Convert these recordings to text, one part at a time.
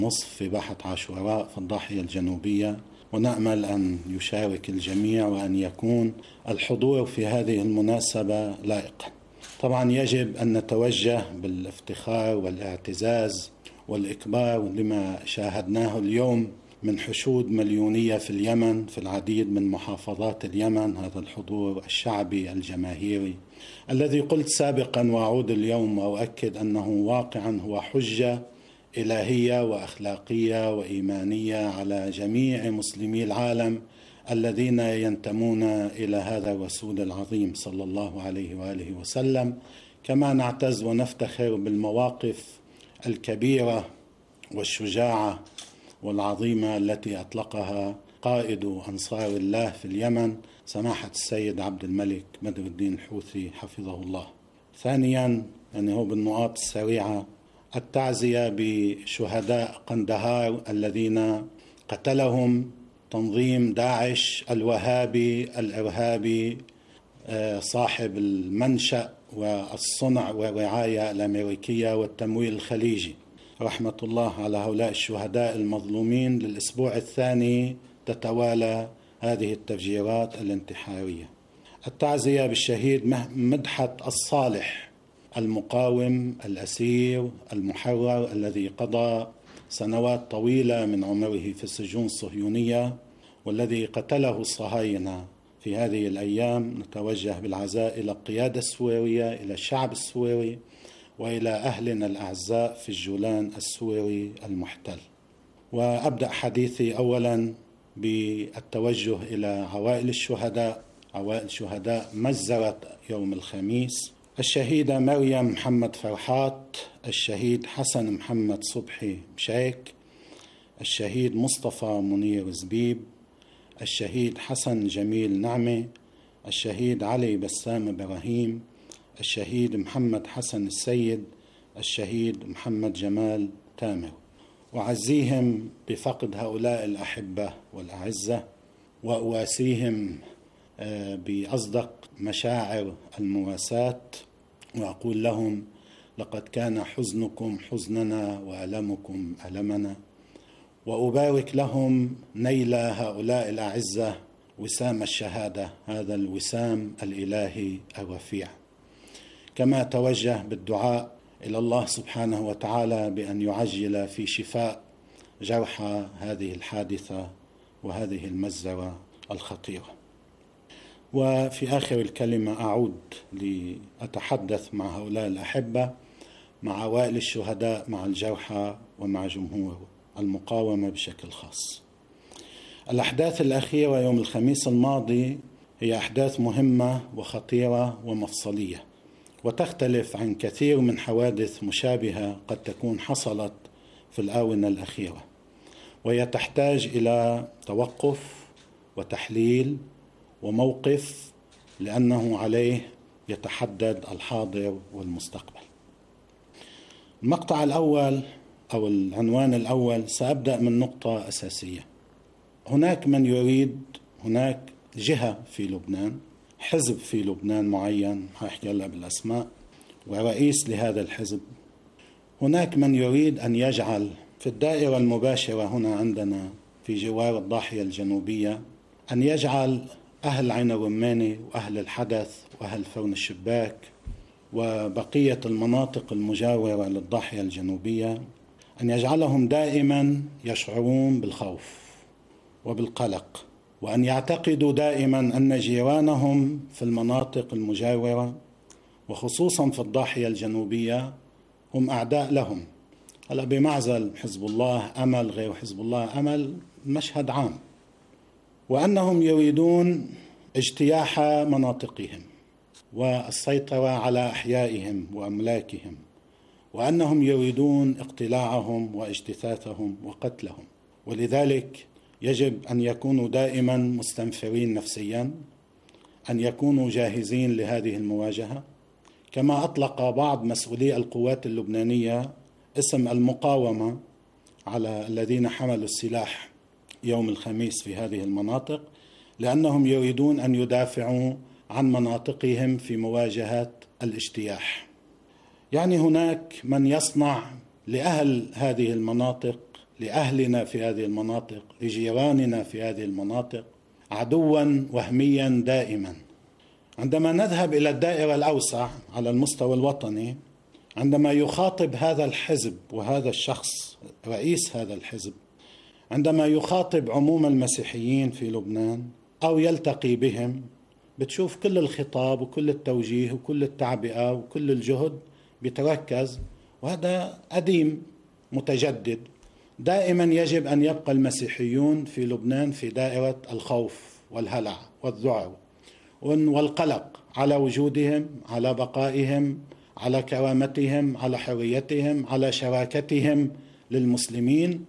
نصف في باحة عاشوراء في الضاحية الجنوبية، ونأمل أن يشارك الجميع وأن يكون الحضور في هذه المناسبة لائقا. طبعا يجب أن نتوجه بالافتخار والاعتزاز والإكبار لما شاهدناه اليوم من حشود مليونية في اليمن في العديد من محافظات اليمن. هذا الحضور الشعبي الجماهيري الذي قلت سابقا وأعود اليوم وأؤكد أنه واقعا هو حجة إلهية وأخلاقية وإيمانية على جميع مسلمي العالم الذين ينتمون إلى هذا الرسول العظيم صلى الله عليه وآله وسلم. كما نعتز ونفتخر بالمواقف الكبيرة والشجاعة والعظيمة التي أطلقها قائد أنصار الله في اليمن سماحة السيد عبد الملك بدر الدين الحوثي حفظه الله. ثانيا هو بالنقاط السريعة التعزية بشهداء قندهار الذين قتلهم تنظيم داعش الوهابي الإرهابي صاحب المنشأ والصنع والرعاية الأمريكية والتمويل الخليجي. رحمة الله على هؤلاء الشهداء المظلومين. للأسبوع الثاني تتوالى هذه التفجيرات الانتحارية. التعزية بالشهيد مدحت الصالح المقاوم الأسير المحرر الذي قضى سنوات طويلة من عمره في السجون الصهيونية والذي قتله الصهاينة في هذه الأيام. نتوجه بالعزاء إلى القيادة السورية، إلى الشعب السوري، وإلى أهلنا الأعزاء في الجولان السوري المحتل. وأبدأ حديثي أولا بالتوجه إلى عوائل الشهداء. عوائل شهداء مجزرة يوم الخميس: الشهيدة مريم محمد فرحات، الشهيد حسن محمد صبحي مشيك، الشهيد مصطفى منير زبيب، الشهيد حسن جميل نعمة، الشهيد علي بسام إبراهيم، الشهيد محمد حسن السيد، الشهيد محمد جمال تامر. وأعزيهم بفقد هؤلاء الأحبة والأعزة، وأواسيهم بأصدق مشاعر المواساة، وأقول لهم: لقد كان حزنكم حزننا وألمكم ألمنا. وأبارك لهم نيل هؤلاء الأعزة وسام الشهادة، هذا الوسام الإلهي الرفيع. كما توجه بالدعاء إلى الله سبحانه وتعالى بأن يعجل في شفاء جرحى هذه الحادثة وهذه المجزرة الخطيرة. وفي آخر الكلمة أعود لأتحدث مع هؤلاء الأحبة، مع عوائل الشهداء، مع الجرحى، ومع جمهور المقاومة بشكل خاص. الأحداث الأخيرة يوم الخميس الماضي هي أحداث مهمة وخطيرة ومفصلية، وتختلف عن كثير من حوادث مشابهة قد تكون حصلت في الآونة الأخيرة، وهي تحتاج إلى توقف وتحليل وموقف، لأنه عليه يتحدد الحاضر والمستقبل. المقطع الأول أو العنوان الأول سأبدأ من نقطة أساسية. هناك من يريد، هناك جهة في لبنان، حزب في لبنان معين، هحكي هلا بالأسماء، ورئيس لهذا الحزب. هناك من يريد أن يجعل في الدائرة المباشرة هنا عندنا في جوار الضاحية الجنوبية، أن يجعل أهل عين الرماني وأهل الحدث وأهل فرن الشباك وبقية المناطق المجاورة للضاحية الجنوبية، أن يجعلهم دائما يشعرون بالخوف وبالقلق، وأن يعتقدوا دائما أن جيرانهم في المناطق المجاورة وخصوصا في الضاحية الجنوبية هم أعداء لهم. هلا بمعزل حزب الله أمل غير حزب الله أمل، مشهد عام، وأنهم يريدون اجتياح مناطقهم والسيطرة على أحيائهم وأملاكهم، وأنهم يريدون اقتلاعهم واجتثاثهم وقتلهم. ولذلك يجب أن يكونوا دائما مستنفرين نفسيا، أن يكونوا جاهزين لهذه المواجهة. كما أطلق بعض مسؤولي القوات اللبنانية اسم المقاومة على الذين حملوا السلاح يوم الخميس في هذه المناطق، لأنهم يريدون أن يدافعوا عن مناطقهم في مواجهة الاجتياح. يعني هناك من يصنع لأهل هذه المناطق، لأهلنا في هذه المناطق، لجيراننا في هذه المناطق، عدوا وهميا دائما. عندما نذهب إلى الدائرة الأوسع على المستوى الوطني، عندما يخاطب هذا الحزب وهذا الشخص رئيس هذا الحزب، عندما يخاطب عموم المسيحيين في لبنان أو يلتقي بهم، بتشوف كل الخطاب وكل التوجيه وكل التعبئة وكل الجهد بيتركز، وهذا قديم متجدد. دائما يجب أن يبقى المسيحيون في لبنان في دائرة الخوف والهلع والذعر والقلق على وجودهم، على بقائهم، على كرامتهم، على حريتهم، على شراكتهم للمسلمين.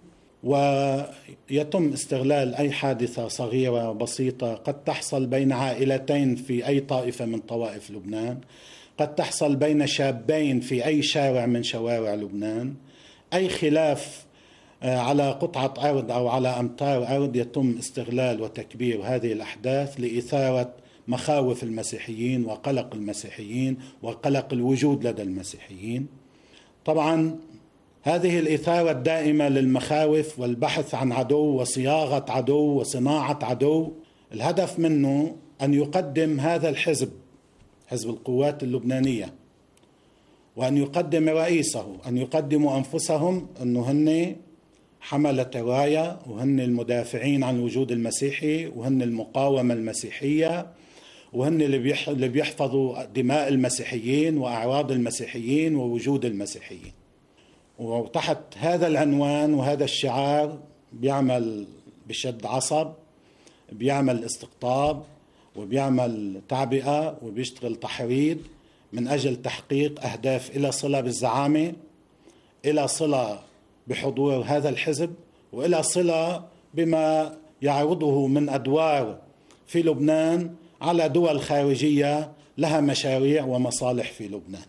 ويتم استغلال أي حادثة صغيرة بسيطة قد تحصل بين عائلتين في أي طائفة من طوائف لبنان، قد تحصل بين شابين في أي شارع من شوارع لبنان، أي خلاف على قطعة أرض أو على أمتار أرض، يتم استغلال وتكبير هذه الأحداث لإثارة مخاوف المسيحيين وقلق المسيحيين وقلق الوجود لدى المسيحيين. طبعا هذه الإثارة الدائمة للمخاوف والبحث عن عدو وصياغة عدو وصناعة عدو، الهدف منه أن يقدم هذا الحزب، حزب القوات اللبنانية، وأن يقدم رئيسه، أن يقدموا أنفسهم أنه هن حملة راية، وهن المدافعين عن الوجود المسيحي، وهن المقاومة المسيحية، وهن اللي بيحفظوا دماء المسيحيين وأعراض المسيحيين ووجود المسيحيين. وتحت هذا العنوان وهذا الشعار بيعمل بشد عصب، بيعمل استقطاب، وبيعمل تعبئة، وبيشتغل تحريض من أجل تحقيق أهداف إلى صلة بالزعامة، إلى صلة بحضور هذا الحزب، وإلى صلة بما يعرضه من أدوار في لبنان على دول خارجية لها مشاريع ومصالح في لبنان.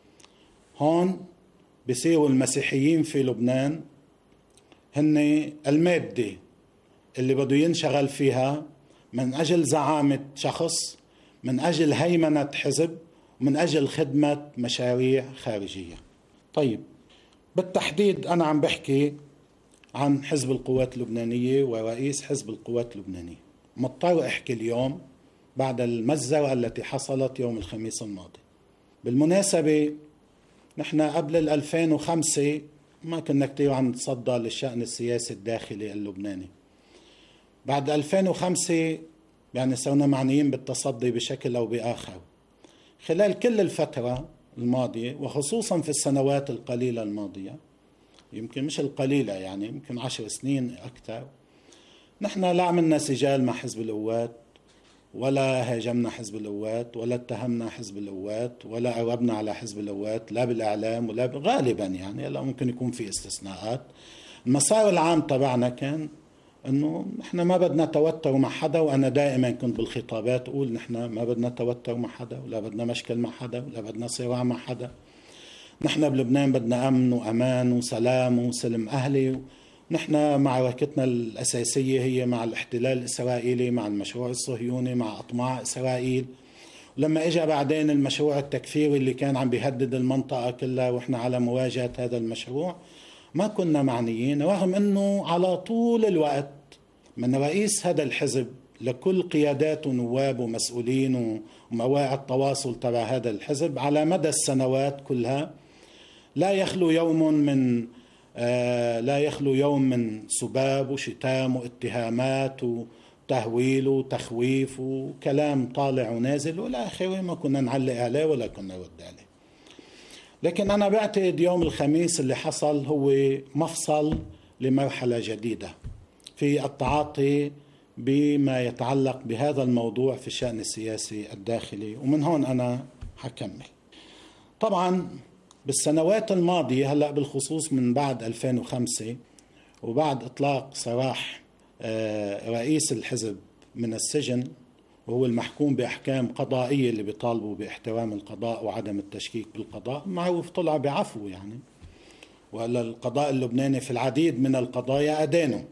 هون بيصيروا المسيحيين في لبنان هن المادة اللي بده ينشغل فيها من أجل زعامة شخص، من أجل هيمنة حزب، ومن أجل خدمة مشاريع خارجية. طيب، بالتحديد أنا عم بحكي عن حزب القوات اللبنانية ورئيس حزب القوات اللبنانية. مضطر أحكي اليوم بعد المجزرة التي حصلت يوم الخميس الماضي. بالمناسبة نحن قبل 2005 ما كنا كتير عم نتصدى للشأن السياسي الداخلي اللبناني. بعد 2005 يعني صرنا معنيين بالتصدي بشكل أو بآخر. خلال كل الفترة الماضية، وخصوصا في السنوات القليلة الماضية، يمكن مش القليلة يعني يمكن 10 سنين أكثر، نحن لا عملنا سجال مع حزب القوات، ولا هاجمنا حزب القوات، ولا اتهمنا حزب القوات، ولا قربنا على حزب القوات، لا بالإعلام ولا غالبا يعني، لا ممكن يكون في استثناءات. المسار العام تبعنا كان انه نحن ما بدنا توتر مع حدا، وانا دائما كنت بالخطابات اقول نحن ما بدنا توتر مع حدا، ولا بدنا مشكل مع حدا، ولا بدنا صراع مع حدا. نحن بلبنان بدنا امن وامان وسلام وسلم اهلي. نحن معركتنا الاساسيه هي مع الاحتلال الاسرائيلي، مع المشروع الصهيوني، مع اطماع اسرائيل. ولما اجى بعدين المشروع التكفيري اللي كان عم بيهدد المنطقه كلها، واحنا على مواجهه هذا المشروع ما كنا معنيين، رغم أنه على طول الوقت من رئيس هذا الحزب لكل قيادات ونواب ومسؤولين ومواقع التواصل تبع هذا الحزب على مدى السنوات كلها لا يخلو يوم من سباب وشتام واتهامات وتهويل وتخويف وكلام طالع ونازل والى آخره، ما كنا نعلق عليه ولا كنا نرد عليه. لكن أنا بعتقد يوم الخميس اللي حصل هو مفصل لمرحلة جديدة في التعاطي بما يتعلق بهذا الموضوع في الشأن السياسي الداخلي، ومن هون أنا حكمل. طبعا بالسنوات الماضية، هلأ بالخصوص من بعد 2005 وبعد إطلاق سراح رئيس الحزب من السجن، وهو المحكوم بأحكام قضائية اللي بيطالبوا باحترام القضاء وعدم التشكيك بالقضاء، معروف طلع بعفو يعني، وإلا القضاء اللبناني في العديد من القضايا أدانه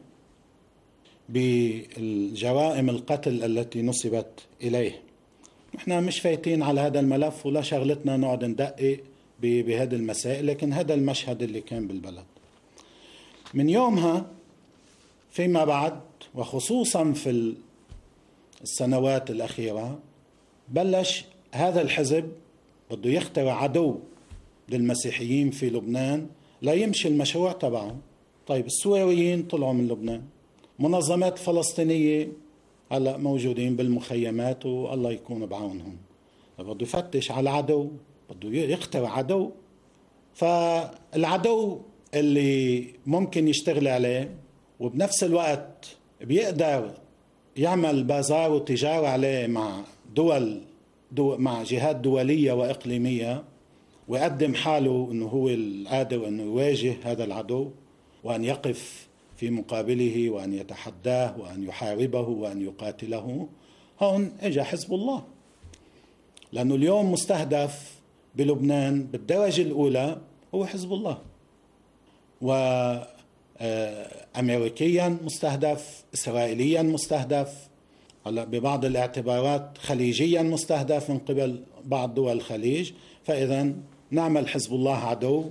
بالجرائم القتل التي نسبت إليه. نحن مش فايتين على هذا الملف ولا شغلتنا نقعد ندقق بهذه المسائل، لكن هذا المشهد اللي كان بالبلد. من يومها فيما بعد، وخصوصا في السنوات الأخيرة، بلش هذا الحزب بده يخترع عدو للمسيحيين في لبنان لا يمشي المشروع تبعه. طيب السوريين طلعوا من لبنان، منظمات فلسطينية هلأ موجودين بالمخيمات والله يكون بعونهم. بده يفتش على عدو، بده يخترع عدو. فالعدو اللي ممكن يشتغل عليه وبنفس الوقت بيقدر يعمل بازار وتجارة عليه مع مع جهات دولية وإقليمية، ويقدم حاله أنه هو القادر أنه يواجه هذا العدو وأن يقف في مقابله وأن يتحداه وأن يحاربه وأن يقاتله. هون اجى حزب الله، لأنه اليوم مستهدف بلبنان بالدرجة الأولى هو حزب الله، وأمريكيا مستهدف، إسرائيليا مستهدف، هلا ببعض الاعتبارات خليجيا مستهدف من قبل بعض دول الخليج. فإذا نعمل حزب الله عدو،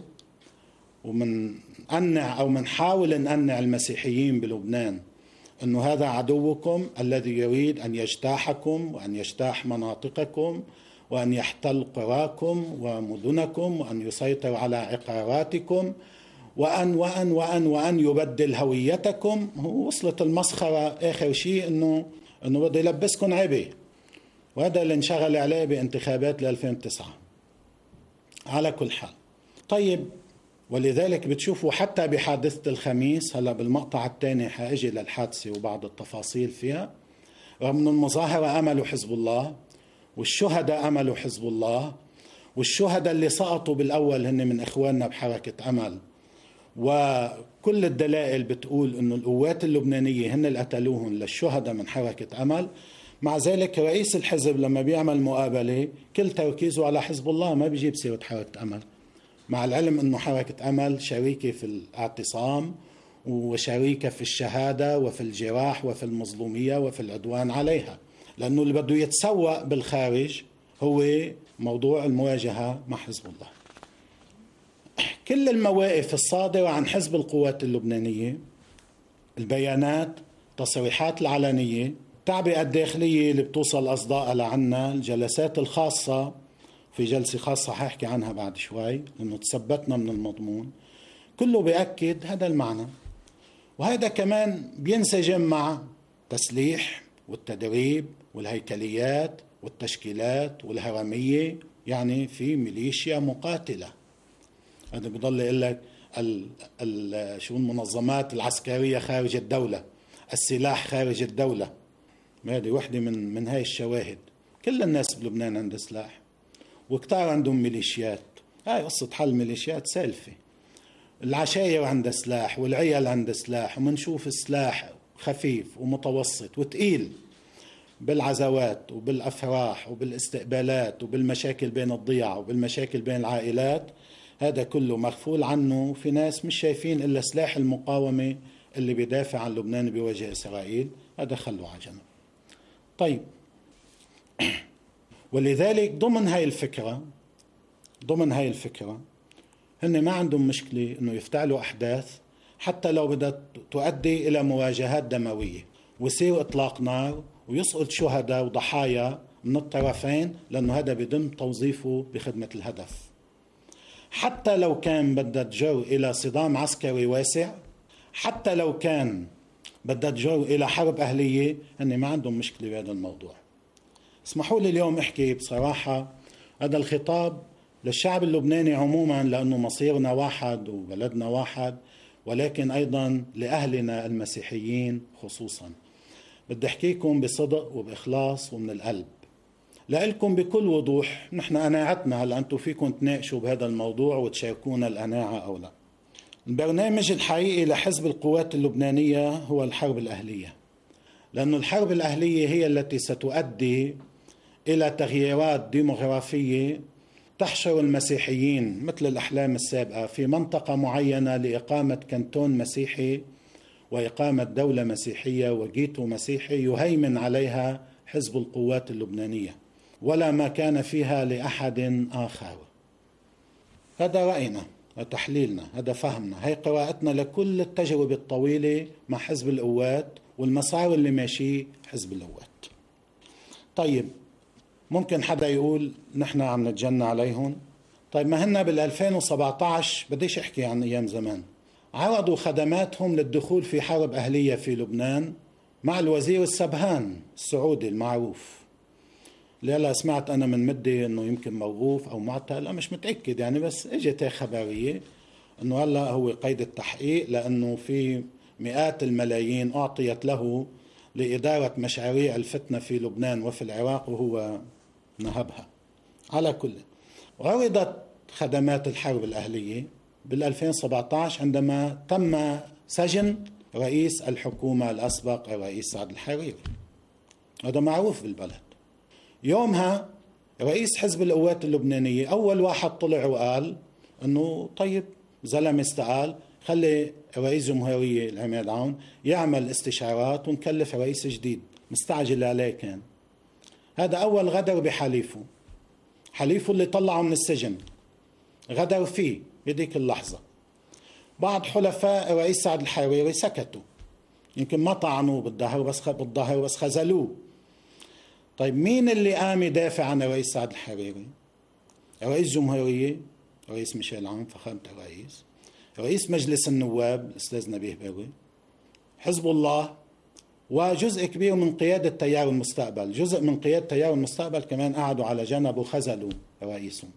ومنحاول نقنع المسيحيين بلبنان أنه هذا عدوكم الذي يريد أن يجتاحكم وأن يجتاح مناطقكم وأن يحتل قراكم ومدنكم وأن يسيطر على عقاراتكم وأن يبدل هويتكم. وصلت المسخرة آخر شيء أنه بده يلبسكم عبء، وهذا اللي انشغل عليه بانتخابات 2009 على كل حال. طيب، ولذلك بتشوفوا حتى بحادثة الخميس، هلا بالمقطع الثاني حاجي للحادثة وبعض التفاصيل فيها، رغم أن المظاهرة أملوا حزب الله والشهداء أملوا حزب الله، والشهداء اللي سقطوا بالأول هن من إخواننا بحركة أمل، وكل الدلائل بتقول أن القوات اللبنانية هن اللي قتلوهم للشهداء من حركة أمل. مع ذلك رئيس الحزب لما بيعمل مقابلة كل تركيزه على حزب الله، ما بيجيب سيرة حركة أمل، مع العلم أنه حركة أمل شريكة في الاعتصام وشريكة في الشهادة وفي الجراح وفي المظلومية وفي العدوان عليها، لأنه اللي بده يتسوق بالخارج هو موضوع المواجهة مع حزب الله. كل المواقف الصادرة عن حزب القوات اللبنانية، البيانات، التصريحات العلنية، التعبئة الداخلية اللي بتوصل أصداء لعنا، الجلسات الخاصة، في جلسة خاصة حاحكي عنها بعد شوي لأنه تثبتنا من المضمون، كله بيأكد هذا المعنى. وهذا كمان بينسجم مع تسليح والتدريب والهيكليات والتشكيلات والهرمية، يعني في ميليشيا مقاتلة. هذا بيضل يقول لك شو المنظمات العسكرية خارج الدولة، السلاح خارج الدولة. هذه وحدة من هاي الشواهد. كل الناس بلبنان عندها سلاح وكتار عندهم ميليشيات. هاي قصة حل ميليشيات سالفة. العشاير عندها سلاح والعيال عندها سلاح، ومنشوف السلاح خفيف ومتوسط وتقيل بالعزوات وبالأفراح وبالاستقبالات وبالمشاكل بين الضياع وبالمشاكل بين العائلات. هذا كله مغفول عنه، في ناس مش شايفين إلا سلاح المقاومة اللي بيدافع عن لبنان بوجه إسرائيل، هذا خلوه على جنب. طيب، ولذلك ضمن هاي الفكرة هن ما عندهم مشكلة إنه يفتعلوا أحداث حتى لو بدها تؤدي إلى مواجهات دموية ويصير إطلاق نار ويسقط شهداء وضحايا من الطرفين، لأنه هذا بيتم توظيفه بخدمة الهدف. حتى لو كان بدها تجر إلى صدام عسكري واسع، حتى لو كان بدها تجر إلى حرب أهلية، هن ما عندهم مشكلة بهذا الموضوع. اسمحوا لي اليوم احكي بصراحة، هذا الخطاب للشعب اللبناني عموما، لأنه مصيرنا واحد وبلدنا واحد، ولكن أيضا لأهلنا المسيحيين خصوصا. بدي أحكيكم بصدق وبإخلاص ومن القلب، لألكم بكل وضوح. نحن قناعتنا، هل أنتم فيكم تناقشوا بهذا الموضوع وتشاركونا القناعة أو لا. البرنامج الحقيقي لحزب القوات اللبنانية هو الحرب الأهلية، لأن الحرب الأهلية هي التي ستؤدي إلى تغييرات ديموغرافية تحشر المسيحيين مثل الأحلام السابقة في منطقة معينة لإقامة كنتون مسيحي وإقامة دولة مسيحية وجيتو مسيحي يهيمن عليها حزب القوات اللبنانية ولا ما كان فيها لأحد آخر. هذا رأينا، تحليلنا، هذا فهمنا، هي قراءتنا لكل التجربة الطويلة مع حزب القوات والمسار اللي ماشي حزب القوات. طيب ممكن حدا يقول نحن عم نتجنى عليهم. طيب ما هن بال2017 بديش احكي عن ايام زمان عرضوا خدماتهم للدخول في حرب اهلية في لبنان مع الوزير السبهان السعودي المعروف، اللي هلا سمعت انا من مدة انه يمكن موقوف او معتقل، مش متأكد يعني، بس اجت خبرية انه هلا هو قيد التحقيق لانه في مئات الملايين اعطيت له لإدارة مشاريع الفتنة في لبنان وفي العراق وهو نهبها. على كل، عرضت خدمات الحرب الأهلية بال2017 عندما تم سجن رئيس الحكومة الأسبق الرئيس سعد الحريري، هذا معروف بالبلد. يومها رئيس حزب القوات اللبنانية أول واحد طلع وقال أنه طيب زلمة استقال، خلي رئيس جمهورية العماد عون يعمل استشارات ونكلف رئيس جديد، مستعجل عليه كان. هذا أول غدر بحليفه، حليفه اللي طلعه من السجن غدر فيه بذيك اللحظة. بعض حلفاء رئيس سعد الحريري سكتوا، يمكن ما طعنوه بالظهر بس خزلوه. طيب مين اللي قام يدافع عن رئيس سعد الحريري؟ رئيس جمهورية رئيس ميشيل عون فخامة الرئيس، رئيس مجلس النواب الأستاذ نبيه بروي، حزب الله، وجزء كبير من قيادة تيار المستقبل. جزء من قيادة تيار المستقبل كمان قعدوا على جنب وخزلوا رئيسهم.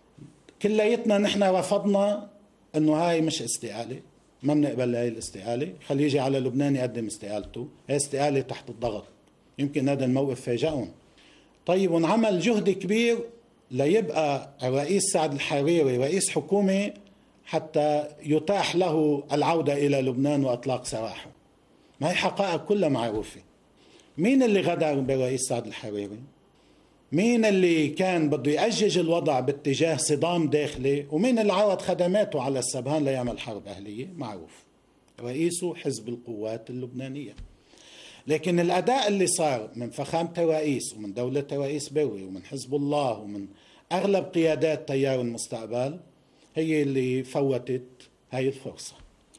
كليتنا نحن رفضنا انه هاي مش استقالة، ما بنقبل هاي الاستقالة، خليه يجي على لبنان يقدم استقالته، هاي استقالة تحت الضغط. يمكن هذا الموقف فاجأهم. طيب ونعمل جهد كبير ليبقى الرئيس سعد الحريري رئيس حكومة حتى يتاح له العودة إلى لبنان وإطلاق سراحه. ما هي حقائق كلها معروفة. مين اللي غدر برئيس سعد الحريري؟ مين اللي كان بده يأجج الوضع باتجاه صدام داخلي؟ ومين اللي عرض خدماته على السبهان ليعمل حرب أهلية؟ معروف، رئيسه حزب القوات اللبنانية. لكن الأداء اللي صار من فخامة الرئيس ومن دولة الرئيس بروي ومن حزب الله ومن أغلب قيادات تيار المستقبل هي اللي فوتت هاي الفرصة.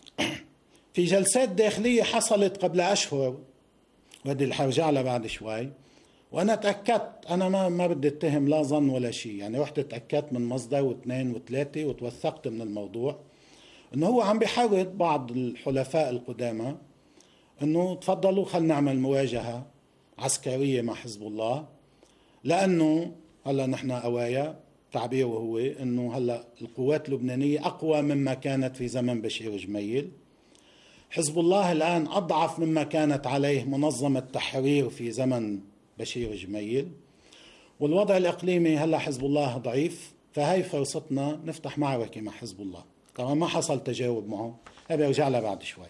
في جلسات داخلية حصلت قبل أشهر، وهذه اللي حرجع لها بعد شوي، وأنا تأكدت، أنا ما بدي اتهم لا ظن ولا شيء، يعني رحت تأكدت من مصدر واثنين وثلاثة وتوثقت من الموضوع إنه هو عم بيحرض بعض الحلفاء القدامى إنه تفضلوا خلنا نعمل مواجهة عسكرية مع حزب الله، لأنه هلا نحن قوايا، تعبيره هو إنه هلا القوات اللبنانية أقوى مما كانت في زمن بشير جميل، حزب الله الآن أضعف مما كانت عليه منظمة تحرير في زمن بشير جميل، والوضع الإقليمي هلا حزب الله ضعيف، فهي فرصتنا نفتح معركة مع حزب الله. طبعا ما حصل تجاوب معه، أبي أرجع لها بعد شوي.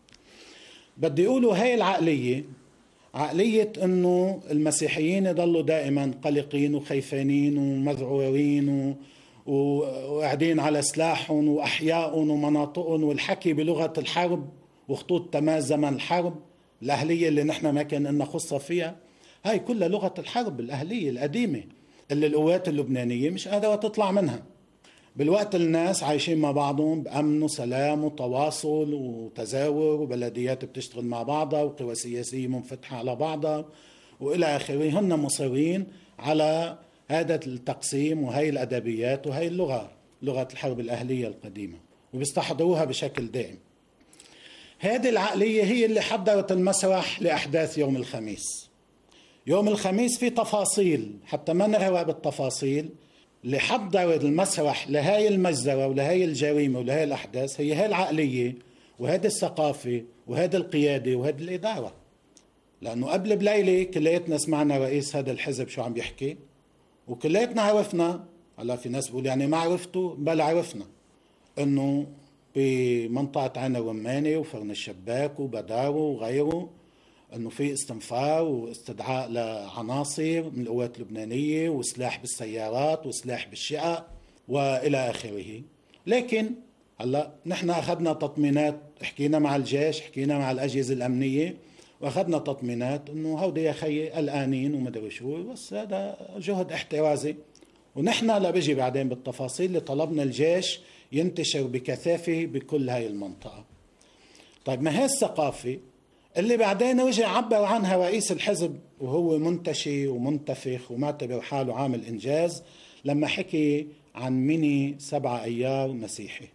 بدي أقوله هاي العقلية، عقلية أنه المسيحيين يضلوا دائما قلقين وخيفانين ومذعورين وقاعدين على سلاحهم وأحيائهم ومناطقهم، والحكي بلغة الحرب وخطوط تماس زمن الحرب الأهلية اللي نحن ما كان لنا خصة فيها. هاي كلها لغة الحرب الأهلية القديمة اللي القوات اللبنانية مش قادرة تطلع منها. بالوقت الناس عايشين مع بعضهم بأمن وسلام وتواصل وتزاور، وبلديات بتشتغل مع بعضها، وقوى سياسية منفتحة على بعضها وإلى آخره، هن مصرين على هذا التقسيم وهي الأدبيات وهي اللغة، لغة الحرب الأهلية القديمة، وبيستحضروها بشكل دائم. هذه العقلية هي اللي حضرت المسرح لأحداث يوم الخميس. يوم الخميس في تفاصيل، حتى ما نغرق بالتفاصيل، اللي حضر المسرح لهاي المجزرة ولهاي الجريمة ولهاي الأحداث هي هاي العقلية وهذه الثقافة وهذه القيادة وهذه الإدارة. لأنه قبل بليلة كليتنا سمعنا رئيس هذا الحزب شو عم بيحكي، وكليتنا عرفنا، هلا في ناس بيقول يعني ما عرفتوا، بل عرفنا أنه بمنطقة عين الرماني وفرن الشباك وبدارو وغيره أنه في استنفار واستدعاء لعناصر من القوات اللبنانية وسلاح بالسيارات وسلاح بالشقق وإلى آخره. لكن هلا نحن أخذنا تطمينات، حكينا مع الجيش، حكينا مع الأجهزة الأمنية، وأخذنا تطمينات أنه هودي يا خي قلقانين ومدري شو، بس هذا جهد احترازي. ونحن لا بيجي بعدين بالتفاصيل اللي طلبنا الجيش ينتشر بكثافة بكل هاي المنطقة. طيب ما هي الثقافة اللي بعدين وجه عبر عنها رئيس الحزب وهو منتشي ومنتفخ ومعتبر حاله عامل إنجاز لما حكي عن ميني 7 أيار مسيحي،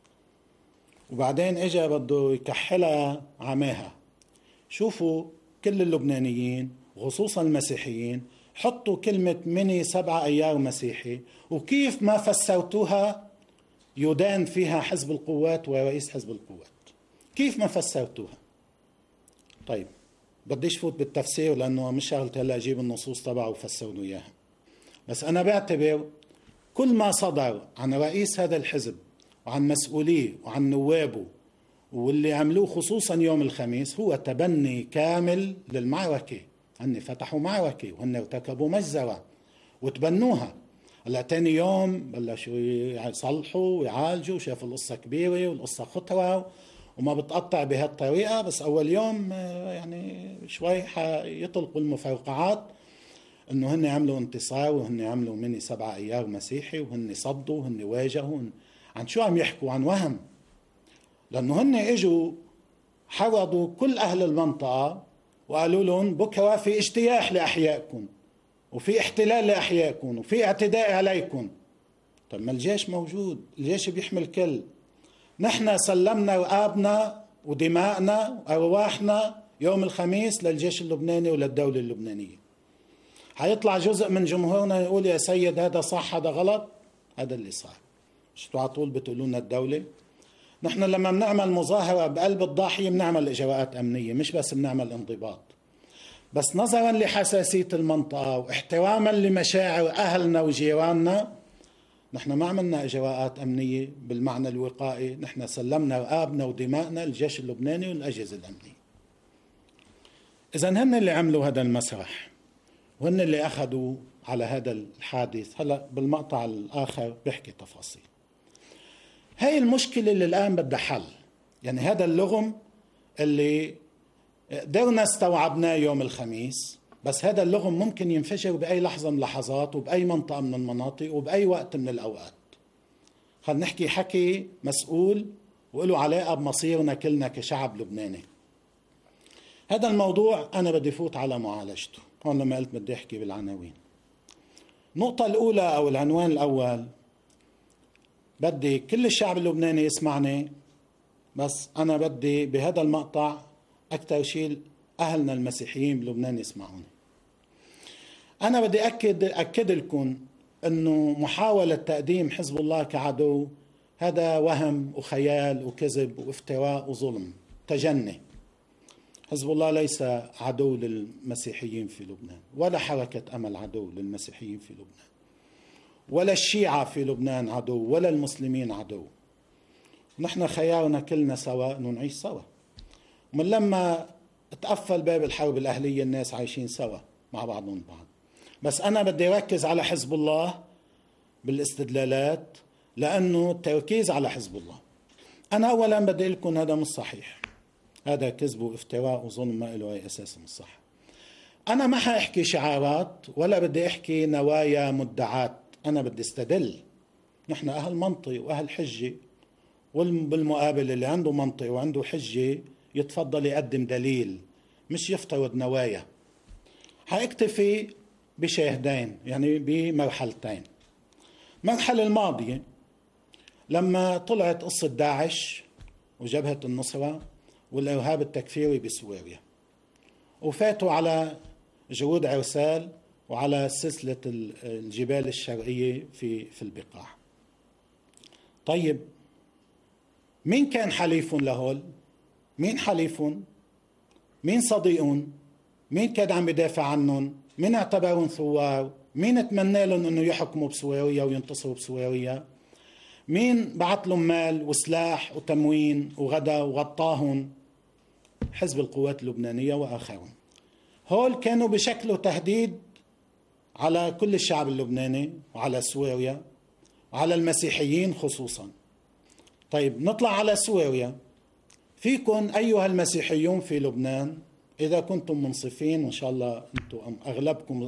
وبعدين اجى بده يكحلها عماها. شوفوا كل اللبنانيين خصوصا المسيحيين حطوا كلمة ميني 7 أيار مسيحي، وكيف ما فسرتوها يدان فيها حزب القوات ورئيس حزب القوات، كيف ما فسرتوها. طيب بديش فوت بالتفسير لأنه مش شغلتي هلا أجيب النصوص تبعه وفسر له إياها، بس أنا بعتبر كل ما صدر عن رئيس هذا الحزب وعن مسؤوليه وعن نوابه واللي عملوه خصوصا يوم الخميس هو تبني كامل للمعركة. هن فتحوا معركة وهن ارتكبوا مجزرة وتبنوها. هلا تاني يوم بلشوا يصلحوا ويعالجوا، شافوا القصة كبيرة والقصة خطرة وما بتقطع بهالطريقة، بس أول يوم يعني شوي حيطلقوا المفرقعات إنه هن عملوا انتصار وهن عملوا ميني 7 أيار مسيحي وهن صدوا وهن واجهوا. عن شو عم يحكوا؟ عن وهم، لأنه هن اجوا حرضوا كل أهل المنطقة وقالوا لهم بكرة في اجتياح لأحيائكم وفي احتلال لأحيائكم وفي اعتداء عليكم. طب ما الجيش موجود، الجيش بيحمل كل. نحن سلمنا رقابنا ودماءنا وأرواحنا يوم الخميس للجيش اللبناني وللدولة اللبنانية. حيطلع جزء من جمهورنا يقول يا سيد هذا صح هذا غلط. هذا اللي صار. شو على طول بتقولون الدولة؟ نحن لما بنعمل مظاهرة بقلب الضاحية بنعمل إجراءات أمنية، مش بس بنعمل انضباط. بس نظرا لحساسية المنطقة واحتراما لمشاعر أهلنا وجيراننا نحن ما عملنا إجراءات أمنية بالمعنى الوقائي، نحن سلمنا رقابنا ودماءنا للجيش اللبناني والأجهزة الأمنية. إذن هن اللي عملوا هذا المسرح وهن اللي أخذوا على هذا الحادث. هلأ بالمقطع الآخر بيحكي تفاصيل. هاي المشكلة اللي الآن بدها حل. يعني هذا اللغم اللي قدرنا استوعبناه يوم الخميس، بس هذا اللغم ممكن ينفجر بأي لحظة من اللحظات وبأي منطقة من المناطق وبأي وقت من الأوقات. خلينا نحكي حكي مسؤول وله علاقة بمصيرنا كلنا كشعب لبناني. هذا الموضوع أنا بدي فوت على معالجته. هون لما قلت بدي أحكي بالعناوين. النقطة الأولى أو العنوان الأول، بدي كل الشعب اللبناني يسمعني، بس أنا بدي بهذا المقطع أكثر شيء أهلنا المسيحيين بلبنان يسمعوني. أنا بدي أكد لكم أنه محاولة تقديم حزب الله كعدو هذا وهم وخيال وكذب وافتراء وظلم تجني. حزب الله ليس عدو للمسيحيين في لبنان، ولا حركة أمل عدو للمسيحيين في لبنان، ولا الشيعة في لبنان عدو، ولا المسلمين عدو. نحن خيارنا كلنا سوا أنه نعيش سوا. ومن لما تقفل باب الحرب الأهلية الناس عايشين سوا مع بعضهم البعض. بس أنا بدي أركز على حزب الله بالاستدلالات، لأنه التركيز على حزب الله. أنا أولا بدي لكم هذا مش صحيح، هذا كذب وافتراء وظلم ما له أي أساس من الصحة. أنا ما حأحكي شعارات ولا بدي أحكي نوايا مدعات، أنا بدي استدل. نحن أهل منطق وأهل حجة، وبالمقابل اللي عنده منطق وعنده حجة يتفضل يقدم دليل مش يفترض نوايا. حاكتفي بشاهدين، يعني بمرحلتين. المرحلة الماضية لما طلعت قصة داعش وجبهة النصرة والإرهاب التكفيري بسوريا، وفاتوا على جرود عرسال وعلى سلسلة الجبال الشرقية في البقاع. طيب مين كان حليف لهول؟ مين حليفهم؟ مين صديقهم؟ مين كان عم يدافع عنهم؟ مين اعتبرهم ثوار؟ مين تمنى لهم انه يحكموا بسوريا وينتصروا بسوريا؟ مين بعت لهم مال وسلاح وتموين وغدا وغطاهم؟ حزب القوات اللبنانية وآخرون. هول كانوا بشكل تهديد على كل الشعب اللبناني وعلى سوريا وعلى المسيحيين خصوصا. طيب نطلع على سوريا. فيكم أيها المسيحيون في لبنان إذا كنتم منصفين، وإن شاء الله أنتم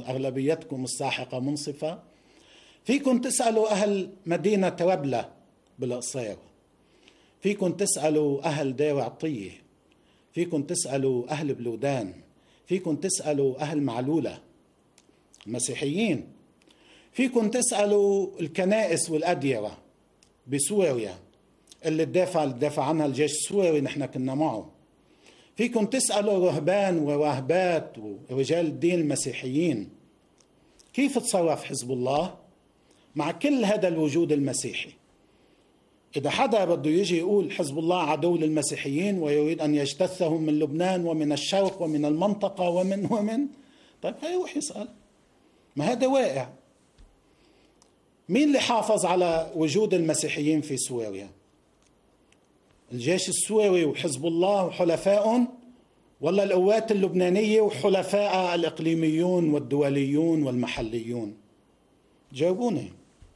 أغلبيتكم الساحقة منصفة، فيكم تسألوا أهل مدينة ربلة بالقصير، فيكم تسألوا أهل دير عطية، فيكم تسألوا أهل بلودان، فيكم تسألوا أهل معلولة المسيحيين، فيكم تسألوا الكنائس والأديرة بسوريا اللي دافع عنها الجيش السوري، نحن كنا معه. فيكم تسألوا رهبان وراهبات ورجال الدين المسيحيين كيف تصرف حزب الله مع كل هذا الوجود المسيحي. إذا حدا بده يجي يقول حزب الله عدو للمسيحيين ويريد أن يجتثهم من لبنان ومن الشرق ومن المنطقة ومن طيب هيروح يسأل، ما هذا واقع. مين اللي حافظ على وجود المسيحيين في سوريا؟ الجيش السوري وحزب الله وحلفائهم، ولا القوات اللبنانية وحلفاء الإقليميون والدوليون والمحليون؟ جاوبوني.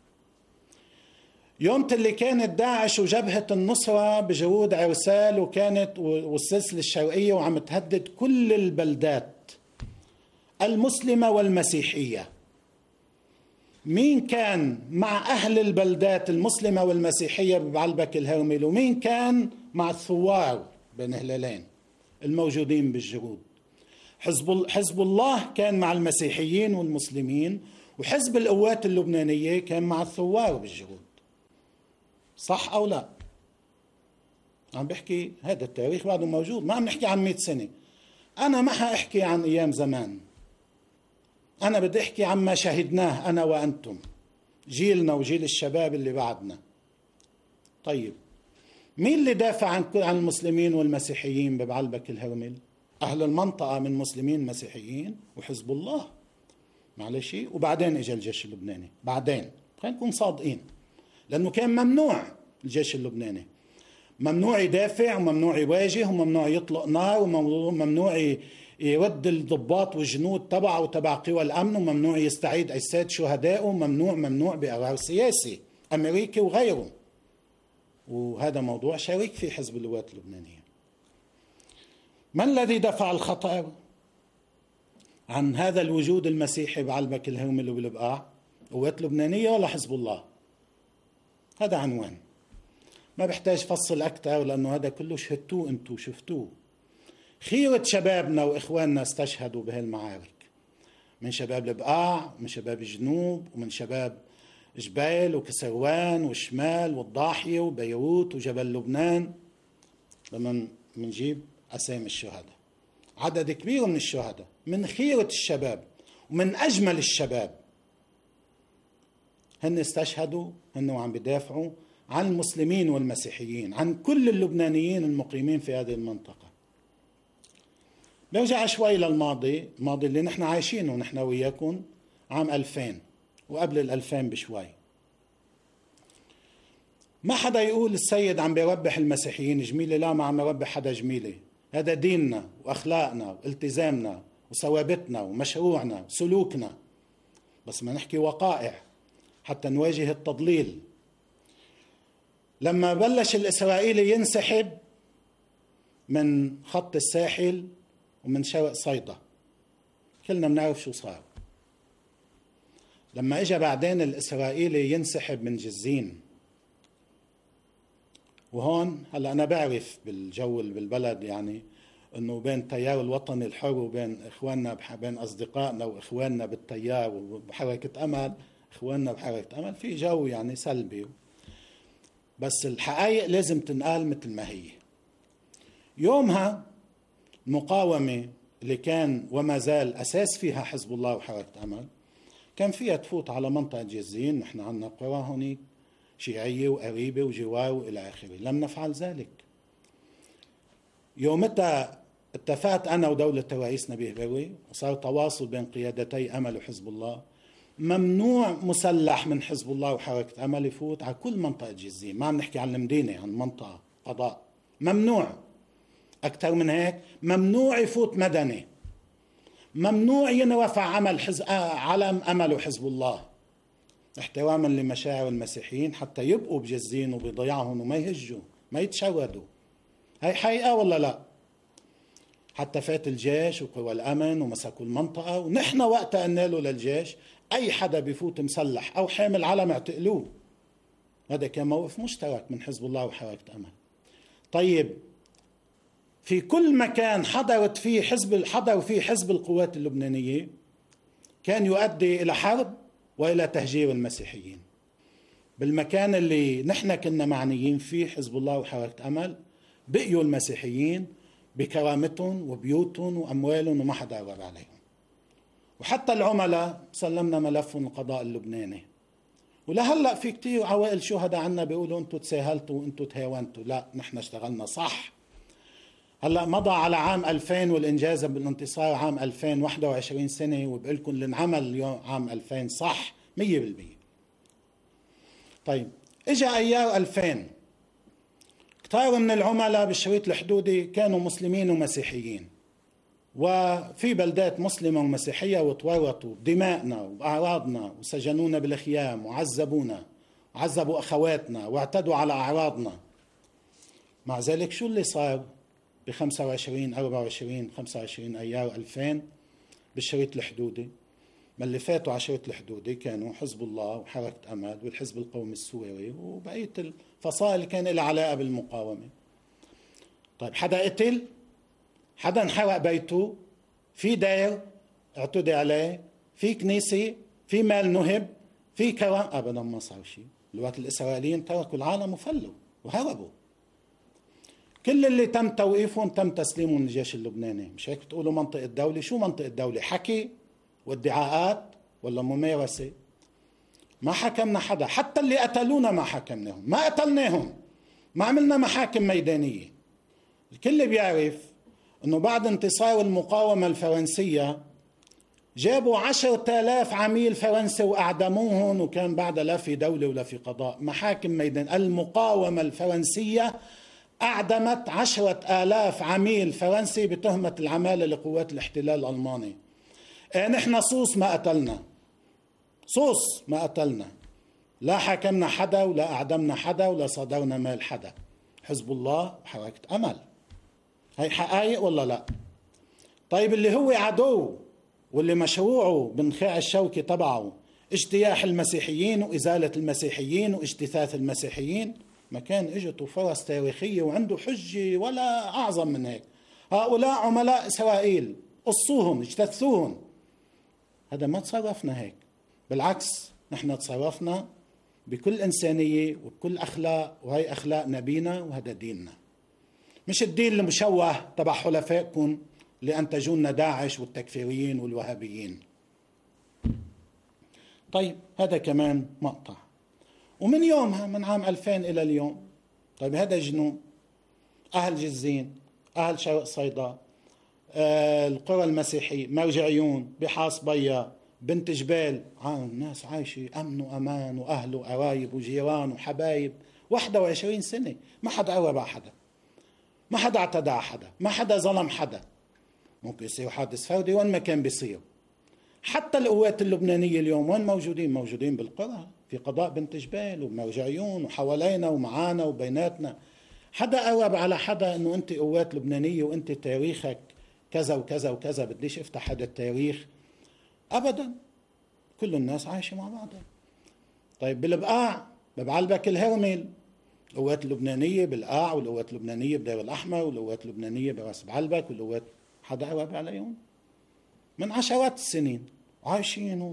يوم اللي كانت داعش وجبهة النصرة بجهود عرسال وكانت والسلسلة الشرقية وعم تهدد كل البلدات المسلمة والمسيحية، مين كان مع أهل البلدات المسلمة والمسيحية ببعلبك الهرمل، ومين كان مع الثوار بين هلالين الموجودين بالجرود؟ حزب الله كان مع المسيحيين والمسلمين، وحزب القوات اللبنانية كان مع الثوار بالجرود. صح أو لا؟ عم بحكي هذا التاريخ بعده موجود، ما عم نحكي عن 100 سنة. أنا ما حأحكي عن أيام زمان، أنا بدي أحكي عما شاهدناه أنا وأنتم، جيلنا وجيل الشباب اللي بعدنا. طيب مين اللي دافع عن المسلمين والمسيحيين ببعلبك الهرمل؟ أهل المنطقة من مسلمين مسيحيين وحزب الله، معلش. وبعدين إجا الجيش اللبناني، بعدين خلينا نكون صادقين، لأنه كان ممنوع الجيش اللبناني، ممنوع يدافع وممنوع يواجه وممنوع يطلق نار وممنوع يرد الضباط والجنود تبعه وتبع قوى الأمن، وممنوع يستعيد أجساد شهدائه، وممنوع بقرار سياسي أمريكي وغيره. وهذا موضوع شريك في حزب القوات اللبنانية. من الذي دفع الخطر عن هذا الوجود المسيحي بعلبك الهرمل وبالبقاع؟ قوات لبنانية ولا حزب الله؟ هذا عنوان ما بحتاج فصل أكثر، لأنه هذا كله شهدتوه أنتوا شفتوه. خيرة شبابنا وإخواننا استشهدوا بهالمعارك، من شباب البقاع ومن شباب الجنوب ومن شباب جبيل وكسروان والشمال والضاحية وبيروت وجبل لبنان. لما منجيب أسامي الشهداء، عدد كبير من الشهداء من خيرة الشباب ومن أجمل الشباب، هن استشهدوا، هن وعم بدافعوا عن المسلمين والمسيحيين، عن كل اللبنانيين المقيمين في هذه المنطقة. برجع شوي للماضي، الماضي اللي نحن عايشينه نحن وياكم، عام 2000 وقبل 2000 بشوي. ما حدا يقول السيد عم بيربح المسيحيين جميلة، لا، ما عم يربح حدا جميلة. هذا ديننا وأخلاقنا والتزامنا وثوابتنا ومشروعنا وسلوكنا، بس ما نحكي وقائع حتى نواجه التضليل. لما بلش الإسرائيلي ينسحب من خط الساحل ومن شرق صيدا، كلنا بنعرف شو صار. لما اجى بعدين الإسرائيلي ينسحب من جزين، وهون هلا أنا بعرف بالجو اللي بالبلد يعني إنه بين التيار الوطني الحر وبين إخواننا بين أصدقائنا وإخواننا بالتيار وبحركة أمل، إخواننا بحركة أمل، في جو يعني سلبي، بس الحقائق لازم تنقال مثل ما هي. يومها المقاومة اللي كان وما زال أساس فيها حزب الله وحركة أمل، كان فيها تفوت على منطقة جزين، نحن عندنا قرى هونيك شيعية وقريبة وجوار وإلى آخره. لم نفعل ذلك. يومتها اتفقت أنا ودولة الرئيس نبيه بروي، وصار تواصل بين قيادتي أمل وحزب الله، ممنوع مسلح من حزب الله وحركة أمل يفوت على كل منطقة جزين. ما عم نحكي عن المدينة، عن منطقة قضاء، ممنوع. أكثر من هيك، ممنوع يفوت مدني، ممنوع ينرفع علم أمل وحزب الله، احتراما لمشاعر المسيحيين حتى يبقوا بجزين وبضيعهم وما يهجوا ما يتشردوا. هاي حقيقة ولا لا؟ حتى فات الجيش وقوى الأمن ومسكوا المنطقة، ونحن وقتها قلنا له للجيش أي حدا بيفوت مسلح أو حامل علم اعتقلوه، هذا كان موقف مشترك من حزب الله وحركة أمل. طيب في كل مكان حضر فيه حزب القوات اللبنانية كان يؤدي إلى حرب وإلى تهجير المسيحيين. بالمكان اللي نحن كنا معنيين فيه حزب الله وحركة أمل بقيوا المسيحيين بكرامتهم وبيوتهم وأموالهم وما حدا قرب عليهم. وحتى العملاء سلمنا ملفهم القضاء اللبناني. ولهلأ في كتير عوائل شهداء عنا بيقولوا انتوا تساهلتوا وانتوا تهاونتوا. لا، نحن اشتغلنا صح. هلأ مضى على عام 2000 والإنجاز بالانتصار عام 2021 سنة، وبقول لكم اللي انعمل اليوم عام 2000 صح 100%. طيب اجا ايار 2000 كتار من العملاء بالشريط الحدودي كانوا مسلمين ومسيحيين، وفي بلدات مسلمة ومسيحية، وتورطوا بدمائنا وبأعراضنا وسجنونا بالخيام وعذبونا وعذبوا أخواتنا واعتدوا على أعراضنا. مع ذلك شو اللي صار ب 25 24 25 ايار 2000 بالشريط الحدودي؟ ما اللي فاتوا على الشريط الحدودي كانوا حزب الله وحركة أمل والحزب القومي السوري وبقية الفصائل اللي كان لها علاقة بالمقاومة. طيب حدا قتل؟ حدا انحرق بيته؟ في دير اعتدي عليه؟ في كنيسة؟ في مال نهب؟ في كرم؟ أبدا ما صار شيء. الوقت الإسرائيليين تركوا العالم وفلوا وهربوا. كل اللي تم توقيفهم تم تسليمهم للجيش اللبناني. مش هيك بتقولوا منطقة دولة؟ شو منطقة دولة؟ حكي وادعاءات ولا ممارسة؟ ما حكمنا حدا، حتى اللي قتلونا ما حكمناهم، ما قتلناهم، ما عملنا محاكم ميدانية. الكل بيعرف انه بعد انتصار المقاومة الفرنسية جابوا 10,000 عميل فرنسي واعدموهم، وكان بعدها لا في دولة ولا في قضاء. محاكم ميدان. المقاومة الفرنسية أعدمت 10,000 عميل فرنسي بتهمة العمالة لقوات الاحتلال الألماني. نحن صوص ما قتلنا، صوص ما قتلنا، لا حاكمنا حدا ولا أعدمنا حدا ولا صدرنا مال حدا. حزب الله وحركة أمل. هي حقائق ولا لا؟ طيب اللي هو عدو واللي مشروعه بنخاع الشوكي تبعه اجتياح المسيحيين وإزالة المسيحيين واجتثاث المسيحيين، ما كان اجته فرص تاريخية وعنده حجة ولا أعظم من هيك. هؤلاء عملاء إسرائيل، قصوهم اجتثوهم. هذا ما تصرفنا هيك، بالعكس نحن تصرفنا بكل إنسانية وبكل أخلاق، وهي أخلاق نبينا وهذا ديننا، مش الدين المشوه تبع حلفائكم اللي أنتجوا لنا داعش والتكفيريين والوهابيين. طيب هذا كمان مقطع. ومن يومها من عام 2000 إلى اليوم، طيب هذا جنوب، أهل جزين، أهل شرق صيدا، القرى المسيحية، مرجعيون، بحاص بيا، بنت جبال، الناس عايشة أمن وأمان وأهل وقرايب وجيران وحبايب 21 سنة. ما حدا قرب على حدا، ما حدا اعتدى على حدا، ما حدا ظلم حدا. ممكن يصير حادث فردي وين ما كان بيصير. حتى القوات اللبنانية اليوم وين موجودين؟ موجودين بالقرى في قضاء بنت جبال ومرجعيون وحوالينا ومعانا وبيناتنا. حدا قرب على حدا انه انت قوات لبنانية وانت تاريخك كذا وكذا وكذا بديش افتح هذا التاريخ؟ ابدا، كل الناس عايشة مع بعضها. طيب بالبقاع ببعلبك الهرمل، القوات اللبنانية بالقاع والقوات اللبنانية بدير الأحمر والقوات اللبنانية براس بعلبك والقوات، حدا قرب عليهم؟ من عشرات السنين عايشين.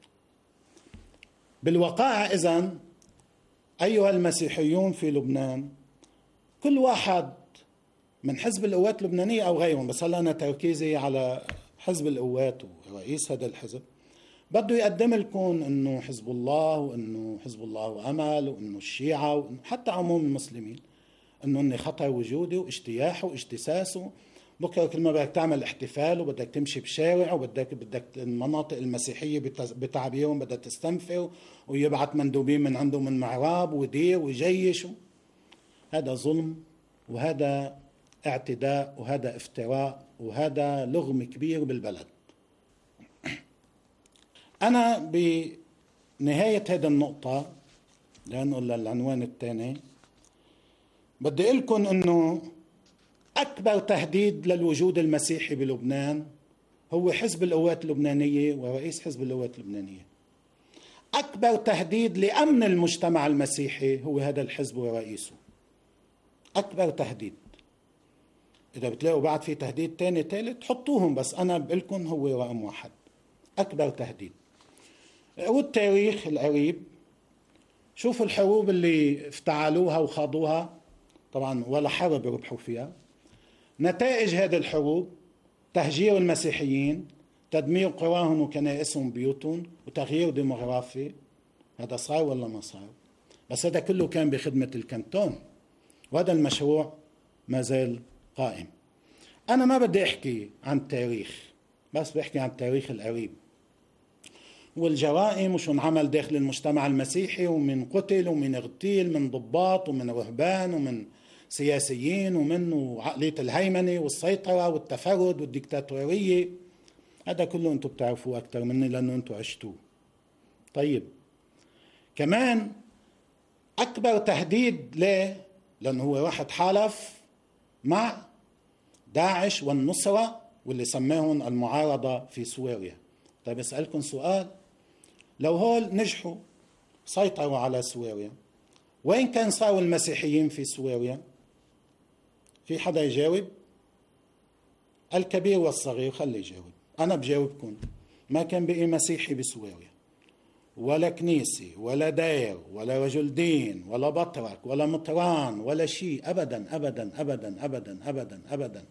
بالوقائع إذن أيها المسيحيون في لبنان، كل واحد من حزب القوات اللبنانية أو غيرهم، بس هلا أنا تركيزي على حزب القوات ورئيس هذا الحزب، بده يقدم لكم أنه حزب الله وأنه حزب الله وأمل وأنه الشيعة وحتى عموم المسلمين أنه خطر وجودي واجتياحه واجتساسه. بكره كل ما بدك تعمل احتفال وبدك تمشي بشارع وبدك المناطق المسيحيه بتعبيرهم بدك تستنفر ويبعث مندوبين من عنده من معراب ودير ويجيش. هذا ظلم وهذا اعتداء وهذا افتراء وهذا لغم كبير بالبلد. انا بنهايه هذه النقطه لانه العنوان الثاني بدي اقول لكم انه أكبر تهديد للوجود المسيحي بلبنان هو حزب القوات اللبنانية ورئيس حزب القوات اللبنانية. أكبر تهديد لأمن المجتمع المسيحي هو هذا الحزب ورئيسه. أكبر تهديد. إذا بتلاقوا بعد في تهديد تاني ثالث حطوهم، بس أنا بقولكم هو رقم واحد، أكبر تهديد. والتاريخ القريب، شوفوا الحروب اللي افتعلوها وخاضوها، طبعا ولا حرب ربحوا فيها. نتائج هذه الحروب تهجير المسيحيين، تدمير قراهم وكنائسهم وبيوتهم، وتغيير ديموغرافي. هذا صار ولا ما صار؟ بس هذا كله كان بخدمة الكنتون، وهذا المشروع ما زال قائم. أنا ما بدي أحكي عن التاريخ، بس بحكي عن التاريخ القريب والجرائم وشو انعمل داخل المجتمع المسيحي، ومن قتل ومن اغتيل، من ضباط ومن رهبان ومن سياسيين ومن عقلية الهيمنة والسيطرة والتفرد والديكتاتورية. هذا كله أنتم بتعرفوه أكثر مني لأنه أنتم عشتوه. طيب كمان أكبر تهديد ليه؟ لأنه هو واحد حالف مع داعش والنصرة واللي سماهم المعارضة في سوريا. طيب أسألكم سؤال، لو هول نجحوا سيطروا على سوريا، وين كان صاروا المسيحيين في سوريا؟ في حدا يجاوب؟ الكبير والصغير خلي يجاوب. أنا بجاوبكم، ما كان بقي مسيحي بسوريا، ولا كنيسة ولا دير ولا رجل دين ولا بطرك ولا مطران ولا شيء، أبدا أبدا أبدا أبدا أبدا أبدا.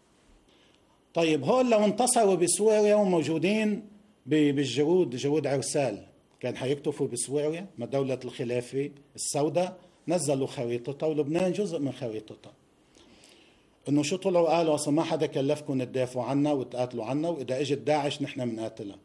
طيب هول لو انتصروا بسوريا وموجودين بالجرود، جرود عرسال، كان حيكتفوا بسوريا؟ ما دولة الخلافة السوداء نزلوا خريطتها ولبنان جزء من خريطتها. انه شو طلعوا قالوا اصلا ما حدا كلفكم تدافعوا عنا وتقاتلوا عنا، واذا اجت داعش نحن بنقاتلها.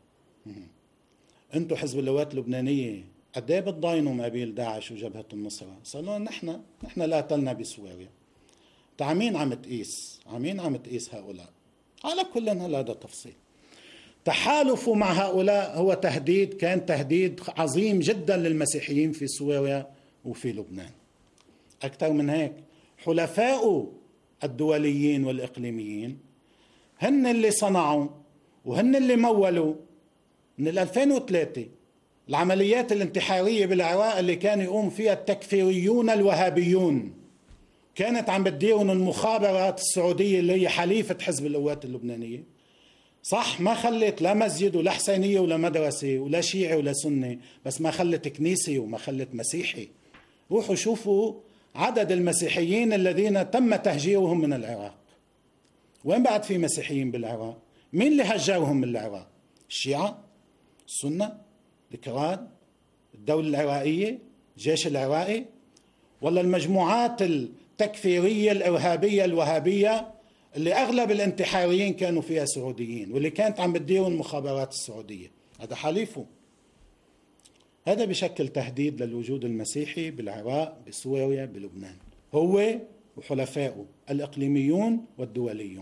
انتم حزب اللواءات اللبنانيه قد ايه بتضاينوا مقابل داعش وجبهه النصره؟ صاروا نحن لا قتلنا بسوريا. عمين عم تقيس، عمين عم تقيس هؤلاء. على كل هذا تفصيل. تحالفوا مع هؤلاء هو تهديد، كان تهديد عظيم جدا للمسيحيين في سوريا وفي لبنان. اكثر من هيك، حلفاء الدوليين والإقليميين هن اللي صنعوا وهن اللي مولوا من 2003 العمليات الانتحارية بالعراق اللي كان يقوم فيها التكفيريون الوهابيون. كانت عم بتديرهم المخابرات السعودية اللي هي حليفة حزب القوات اللبنانية. صح ما خلت لا مسجد ولا حسينية ولا مدرسة ولا شيعي ولا سني، بس ما خلت كنيسة وما خلت مسيحي. روحوا شوفوا عدد المسيحيين الذين تم تهجيرهم من العراق. وين بعد في مسيحيين بالعراق؟ مين اللي هجرهم من العراق؟ الشيعة؟ السنة؟ الكراد؟ الدولة العراقية؟ الجيش العراقي؟ ولا المجموعات التكفيرية الإرهابية الوهابية اللي أغلب الانتحاريين كانوا فيها سعوديين واللي كانت عم بتديروا المخابرات السعودية؟ هذا حليفه. هذا بشكل تهديد للوجود المسيحي بالعراق، بسوريا، بلبنان، هو وحلفائه الإقليميون والدوليون.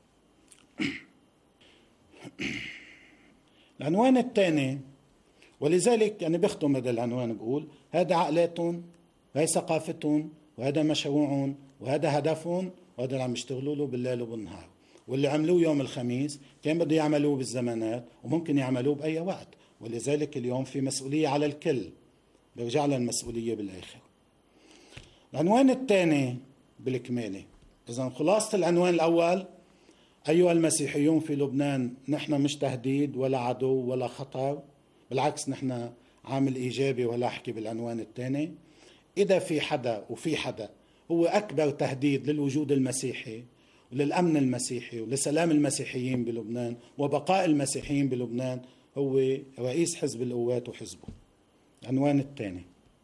العنوان الثاني، ولذلك أنا بختم هذا العنوان بقول هذا عقلاتهم وهي ثقافتهم وهذا مشروعهم وهذا هدفهم وهذا اللي عم يشتغلوا له بالليل وبالنهار، واللي عملوه يوم الخميس كان بده يعملوه بالزمانات وممكن يعملوه بأي وقت. ولذلك اليوم في مسؤولية على الكل، بيرجع لها المسؤولية بالآخر. العنوان الثاني بالكمالة، إذن خلاصة العنوان الأول: أيها المسيحيون في لبنان، نحن مش تهديد ولا عدو ولا خطر، بالعكس نحن عامل إيجابي. ولا أحكي بالعنوان الثاني، إذا في حدا وفي حدا هو أكبر تهديد للوجود المسيحي وللأمن المسيحي ولسلام المسيحيين بلبنان وبقاء المسيحيين بلبنان، هو رئيس حزب القوات وحزبه. العنوان الثاني: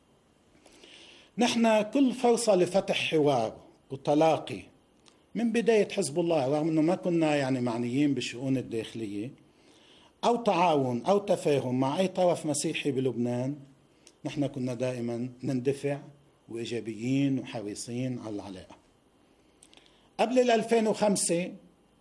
نحن كل فرصة لفتح حوار وتلاقي من بداية حزب الله، رغم أنه ما كنا معنيين بالشؤون الداخلية، أو تعاون أو تفاهم مع أي طرف مسيحي بلبنان، نحن كنا دائما نندفع وإيجابيين وحريصين على العلاقة. قبل 2005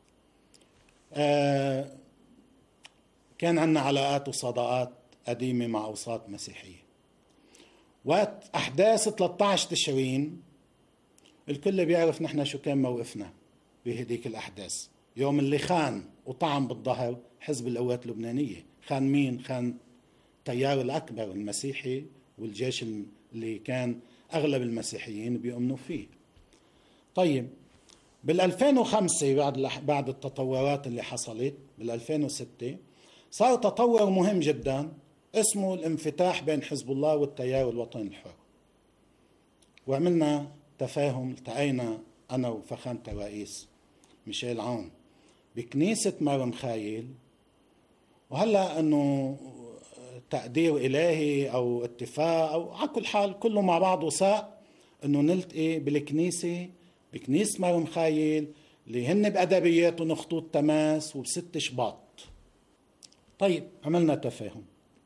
كان عندنا علاقات وصداقات قديمة مع أوساط مسيحية. وقت أحداث 13 تشرين الكل بيعرف نحن شو كان موقفنا بهديك الأحداث، يوم اللي خان وطعن بالظهر حزب القوات اللبنانية. خان مين؟ خان التيار الأكبر المسيحي والجيش اللي كان أغلب المسيحيين بيؤمنوا فيه. طيب بال2005 بعد التطورات اللي حصلت بال2006 صار تطور مهم جدا اسمه الانفتاح بين حزب الله والتيار الوطني الحر، وعملنا تفاهم. التقينا أنا وفخامة الرئيس ميشيل عون بكنيسة مرمخايل، وهلأ أنه تقدير إلهي أو اتفاق أو على كل حال كله مع بعضه ساق أنه نلتقي بكنيسة مرمخايل اللي هن بأدبياتهم خطوط تماس وب6 شباط. طيب عملنا تفاهم.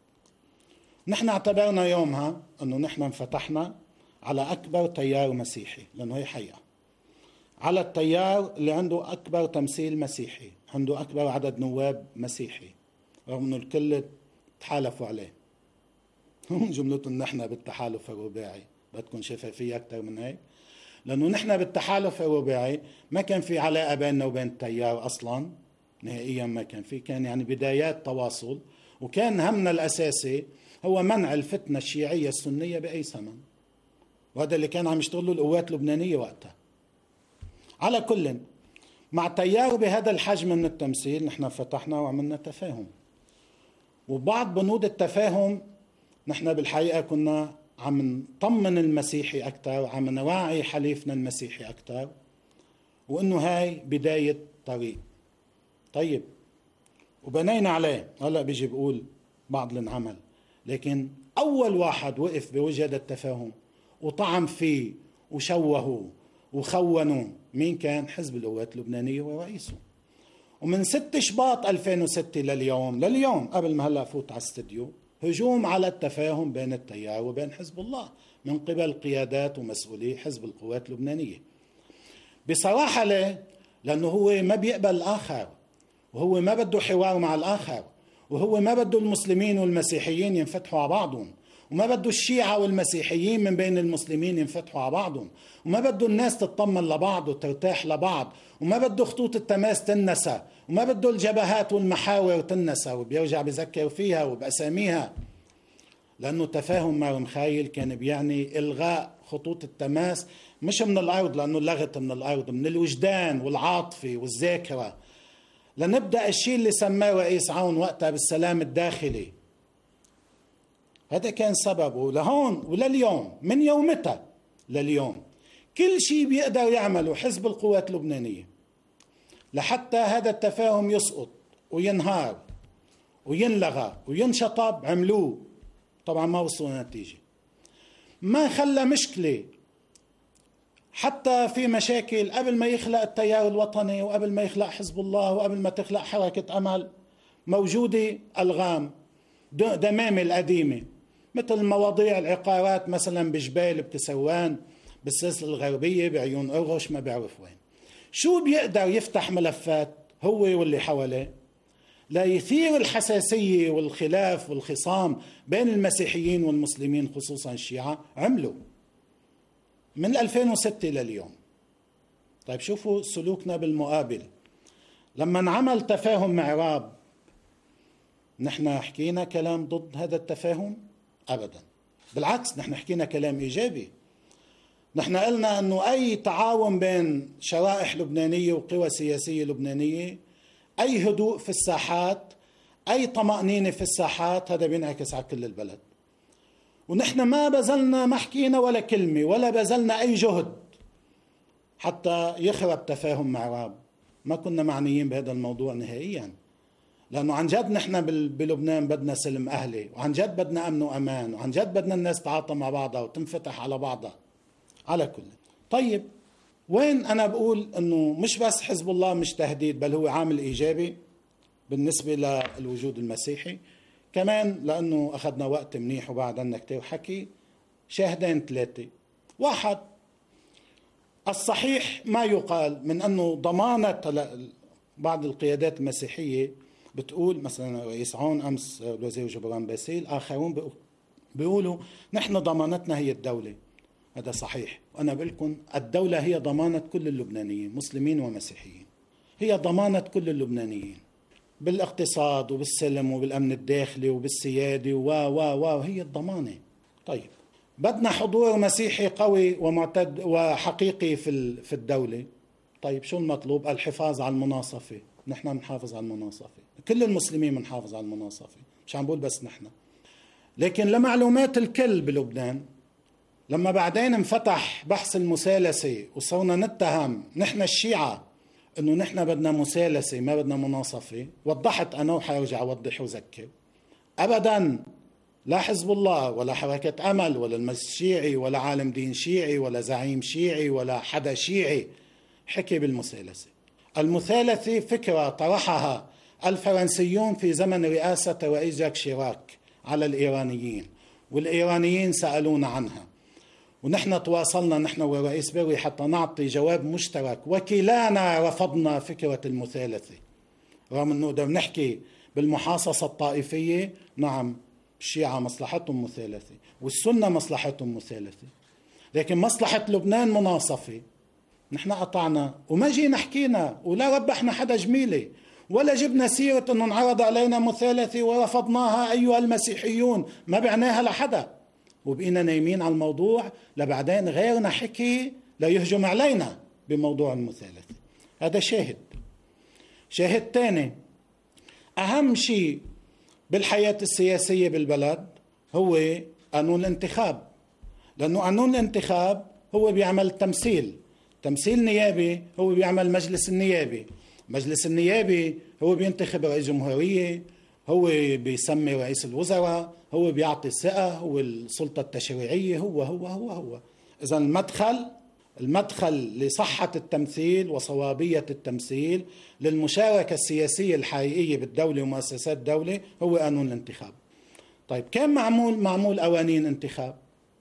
نحن اعتبرنا يومها أنه نحن انفتحنا على أكبر تيار مسيحي، لأنه هي حقيقة، على التيار اللي عنده أكبر تمثيل مسيحي، عنده أكبر عدد نواب مسيحي، رغم أنه الكل تحالفوا عليه. هم جملتهم نحن بالتحالف الرباعي، بدكم شفافية أكتر من هيك؟ لأنه نحن بالتحالف الرباعي ما كان في علاقة بيننا وبين التيار أصلا نهائيا، ما كان في، كان يعني بدايات تواصل، وكان همنا الأساسي هو منع الفتنة الشيعية السنية بأي ثمن، وهذا اللي كان عم يشتغله القوات اللبنانية وقتها. على كل مع تيار بهذا الحجم من التمثيل نحن فتحنا وعملنا تفاهم، وبعض بنود التفاهم نحن بالحقيقة كنا عم نطمن المسيحي أكثر وعم نوعي حليفنا المسيحي أكثر، وإنه هاي بداية طريق. طيب وبنينا عليه. هلأ بيجي بقول بعض الانعمل، لكن أول واحد وقف بوجه هذا التفاهم وطعم فيه وشوهوا وخونوا مين كان؟ حزب القوات اللبنانية ورئيسه. ومن 6 شباط 2006 لليوم قبل ما هلأ فوت على الاستديو هجوم على التفاهم بين التيار وبين حزب الله من قبل قيادات ومسؤولي حزب القوات اللبنانية. بصراحة ليه؟ لأنه هو ما بيقبل الآخر، وهو ما بده حوار مع الآخر، وهو ما بده المسلمين والمسيحيين ينفتحوا على بعضهم، وما بده الشيعة والمسيحيين من بين المسلمين ينفتحوا على بعضهم، وما بده الناس تطمن لبعض وترتاح لبعض، وما بده خطوط التماس تنسى، وما بده الجبهات والمحاور تنسى، وبيرجع بذكر فيها وبأساميها. لأنه تفاهم مرمخايل كان بيعني إلغاء خطوط التماس، مش من الأرض لأنه لغت من الأرض، من الوجدان والعاطفة والذاكرة، لنبدأ الشيء اللي سماه رئيس عون وقتها بالسلام الداخلي. هذا كان سببه لهون ولليوم، من يومتها لليوم كل شيء بيقدر يعمله حزب القوات اللبنانية لحتى هذا التفاهم يسقط وينهار وينلغى وينشطب عملوه. طبعا ما وصلوا نتيجة، ما خلى مشكلة. حتى في مشاكل قبل ما يخلق التيار الوطني وقبل ما يخلق حزب الله وقبل ما تخلق حركة أمل موجودة ألغام دمامة القديمة، مثل مواضيع العقارات مثلا بجبال بتسوان بالسلسلة الغربية بعيون أرغش ما بيعرف وين. شو بيقدر يفتح ملفات هو واللي حواليه لا يثير الحساسية والخلاف والخصام بين المسيحيين والمسلمين خصوصا الشيعة، عملوا من 2006 لليوم. طيب شوفوا سلوكنا بالمقابل. لما انعمل تفاهم معراب نحن حكينا كلام ضد هذا التفاهم؟ أبدا، بالعكس نحن حكينا كلام إيجابي. نحن قلنا أنه أي تعاون بين شرائح لبنانية وقوى سياسية لبنانية، أي هدوء في الساحات، أي طمأنينة في الساحات، هذا بينعكس على كل البلد. ونحن ما بذلنا، ما حكينا ولا كلمة ولا بذلنا أي جهد حتى يخرب تفاهم معراب. ما كنا معنيين بهذا الموضوع نهائيا، لأنه عن جد نحن بلبنان بدنا سلم أهلي، وعن جد بدنا أمن وأمان، وعن جد بدنا الناس تعاطى مع بعضها وتنفتح على بعضها. على كل طيب، وين أنا بقول أنه مش بس حزب الله مش تهديد، بل هو عامل إيجابي بالنسبة للوجود المسيحي كمان، لأنه أخذنا وقت منيح وبعد عنا كتير حكي. شاهدين 3: 1، الصحيح ما يقال من أنه ضمانة بعض القيادات المسيحية بتقول، مثلا رئيس عون أمس الوزير جبران باسيل، آخرون بيقولوا نحن ضمانتنا هي الدولة. هذا صحيح، وأنا بقول لكم الدولة هي ضمانة كل اللبنانيين مسلمين ومسيحيين، هي ضمانة كل اللبنانيين. بالاقتصاد وبالسلم وبالأمن الداخلي وبالسيادة وهي الضمانة. طيب بدنا حضور مسيحي قوي ومعتد وحقيقي في الدولة. طيب شو المطلوب؟ الحفاظ على المناصفة. نحن بنحافظ على المناصفة، كل المسلمين بنحافظ على المناصفة، مش عم بقول بس نحن. لكن لمعلومات الكل بلبنان، لما بعدين انفتح بحث المثالثة وصرنا نتهم نحن الشيعة انه نحن بدنا مثالثة ما بدنا مناصفة، وضحت انا وحارجع اوضح وذكر، ابدا لا حزب الله ولا حركة امل ولا المجلس الشيعي ولا عالم دين شيعي ولا زعيم شيعي ولا حدا شيعي حكي بالمثالثة. المثالثة فكرة طرحها الفرنسيون في زمن رئاسة الرئيس جاك شيراك على الإيرانيين، والإيرانيين سألونا عنها، ونحن تواصلنا نحن والرئيس بيروي حتى نعطي جواب مشترك، وكلانا رفضنا فكرة المثالثة، رغم أنه بدنا نحكي بالمحاصصة الطائفية. نعم الشيعة مصلحتهم مثالثة والسنة مصلحتهم مثالثة، لكن مصلحة لبنان مناصفة. نحن قطعنا وما جينا حكينا ولا ربحنا حدا جميلة ولا جبنا سيرة أنه انعرض علينا مثالثة ورفضناها أيها المسيحيون، ما بعناها لحدا، وبقينا نايمين على الموضوع لبعدين غيرنا حكي ليهجم علينا بموضوع المثالثة. هذا شاهد تاني، أهم شيء بالحياة السياسية بالبلد هو قانون الانتخاب، لأنه قانون الانتخاب هو بيعمل تمثيل نيابي، هو بيعمل مجلس النيابي هو بينتخب رئيس جمهورية، هو بيسمي رئيس الوزراء، هو بيعطي الثقة، هو السلطة التشريعية، هو إذا المدخل لصحة التمثيل وصوابية التمثيل للمشاركة السياسية الحقيقية بالدولة ومؤسسات الدولة هو قانون الانتخاب. طيب كان معمول قوانين انتخاب؟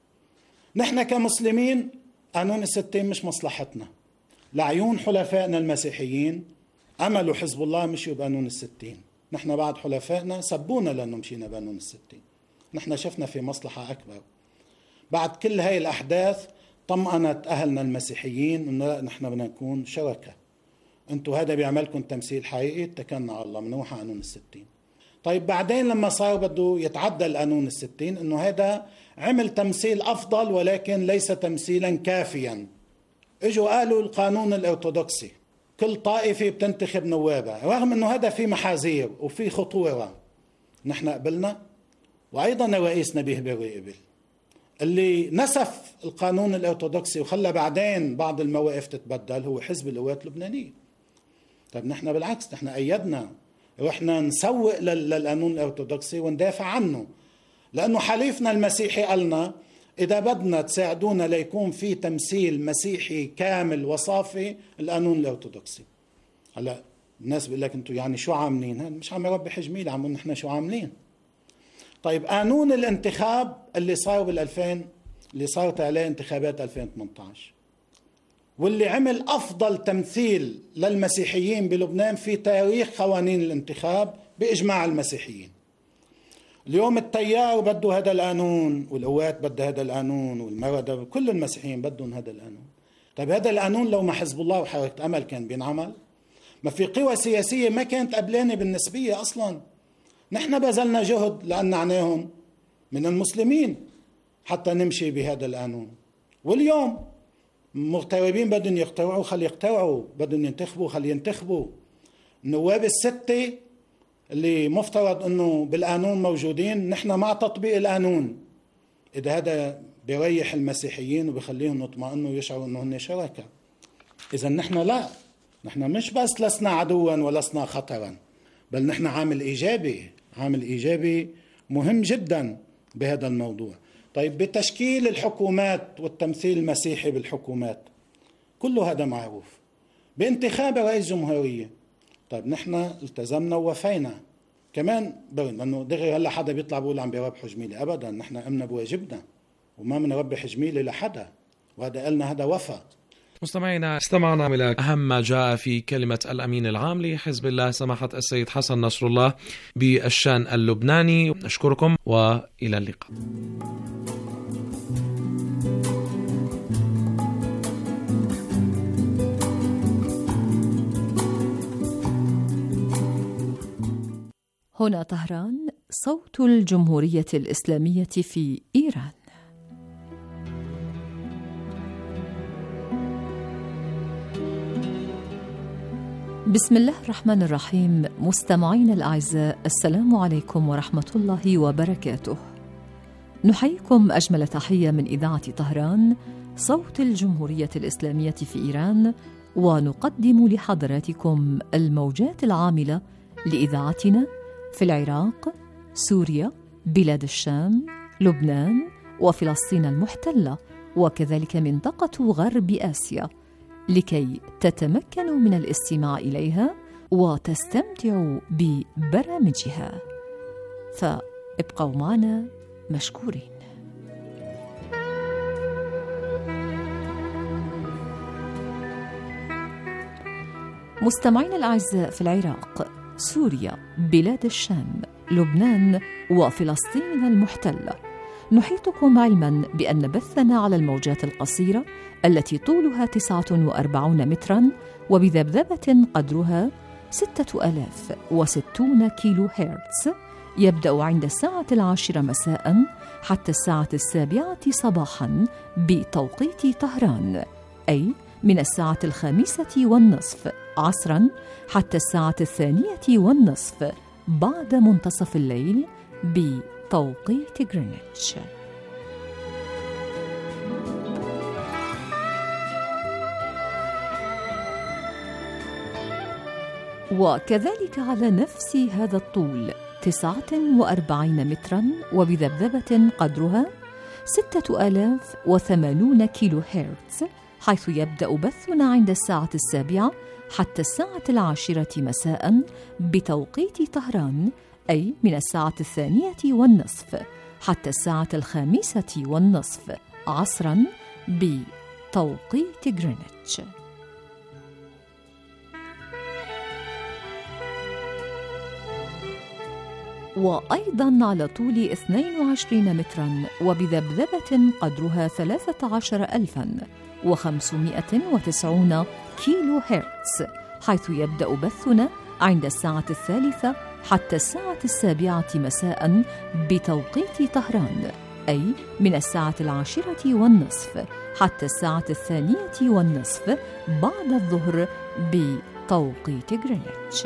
نحن كمسلمين قانون الستين مش مصلحتنا، لعيون حلفائنا المسيحيين أمل وحزب الله مشيوا بقانون الستين، نحن بعد حلفائنا سبونا لأنه مشينا بقانون الستين. نحن شفنا في مصلحة أكبر بعد كل هاي الأحداث، طمأنت أهلنا المسيحيين إنه نحن بدنا نكون شركة، أنتوا هذا بيعملكم تمثيل حقيقي، اتكلنا على الله منوح قانون الستين. طيب بعدين لما صار بده يتعدل قانون الستين، إنه هذا عمل تمثيل أفضل ولكن ليس تمثيلا كافيا. اجوا قالوا القانون الأرثوذكسي كل طائفة بتنتخب نوابها، رغم أنه هذا في محاذير وفي خطورة. نحن قبلنا، وأيضا الرئيس نبيه بيروي قبل. اللي نسف القانون الأرثوذكسي وخلى بعدين بعض المواقف تتبدل هو حزب القوات اللبنانية. طيب نحن بالعكس، نحن أيدنا، رحنا نسوق للقانون الأرثوذكسي وندافع عنه، لأنه حليفنا المسيحي قالنا إذا بدنا تساعدونا ليكون في تمثيل مسيحي كامل وصافي القانون الأرثوذكسي. هلا الناس بيقول لك أنتوا يعني شو عاملين؟ مش عم يربح جميل، عم نحن شو عاملين. طيب قانون الانتخاب اللي صار اللي صارت عليه انتخابات 2018 واللي عمل أفضل تمثيل للمسيحيين بلبنان في تاريخ قوانين الانتخاب بإجماع المسيحيين. اليوم التيار بده هذا القانون، والقوات بدها هذا القانون، والمردة كل المسيحيين بدهم هذا القانون. طيب هذا القانون لو ما حزب الله وحركة أمل كان بينعمل؟ ما في قوى سياسية ما كانت قبلانة بالنسبية أصلا. نحن بذلنا جهد لأنعناهم من المسلمين حتى نمشي بهذا القانون، واليوم مغتربين بدهم يقترعوا، خلي يقترعوا، بدهم ينتخبوا، خلي ينتخبوا. النواب الستة اللي مفترض أنه بالقانون موجودين، نحن مع تطبيق القانون إذا هذا بيريح المسيحيين وبيخليهم يطمئنوا ويشعروا أنه هن شركة. إذا نحن لا، نحن مش بس لسنا عدوا ولسنا خطرا، بل نحن عامل إيجابي مهم جدا بهذا الموضوع. طيب بتشكيل الحكومات والتمثيل المسيحي بالحكومات كل هذا معروف. بانتخاب رئيس جمهورية، طيب نحن التزمنا ووفينا كمان، لأنه دغري هلا حدا بيطلع بيقول عم بيربحوا جميلة، أبدا، نحن قمنا بواجبنا وما بنربح جميلة لحدا، وهذا قلنا هذا وفى. مستمعينا، استمعنا إلى أهم ما جاء في كلمة الأمين العام لحزب الله سماحة السيد حسن نصر الله بالشأن اللبناني. أشكركم وإلى اللقاء. هنا طهران، صوت الجمهورية الإسلامية في إيران. بسم الله الرحمن الرحيم. مستمعين الأعزاء، السلام عليكم ورحمة الله وبركاته. نحييكم أجمل تحية من إذاعة طهران، صوت الجمهورية الإسلامية في إيران، ونقدم لحضراتكم الموجات العاملة لإذاعتنا في العراق، سوريا، بلاد الشام، لبنان، وفلسطين المحتلة، وكذلك منطقة غرب آسيا، لكي تتمكنوا من الاستماع إليها وتستمتعوا ببرامجها. فابقوا معنا مشكورين. مستمعين الأعزاء، في العراق، سوريا، بلاد الشام، لبنان، وفلسطين المحتلة، نحيطكم علما بأن بثنا على الموجات القصيرة التي طولها 49 مترا وبذبذبة قدرها 6060 كيلو هرتز، يبدأ عند الساعة 10 مساء حتى الساعة 7 صباحا بتوقيت طهران، أي من الساعة 5:30 عصرا حتى الساعة 2:20 بعد منتصف الليل بتوقيت غرينتش. وكذلك على نفس هذا الطول 49 مترا وبذبذبة قدرها 6080 كيلو هرتز، حيث يبدأ بثنا عند الساعة 7 حتى الساعة 10 مساء بتوقيت طهران، أي من الساعة 2:20 حتى الساعة 5:20 عصرا بتوقيت غرينتش. وأيضا على طول 22 مترا وبذبذبة قدرها 13590 كيلو هرتز، حيث يبدأ بثنا عند الساعة 3 حتى الساعة 7 مساء بتوقيت طهران، أي من الساعة 10:20 حتى الساعة 2:20 بعد الظهر بتوقيت غرينتش.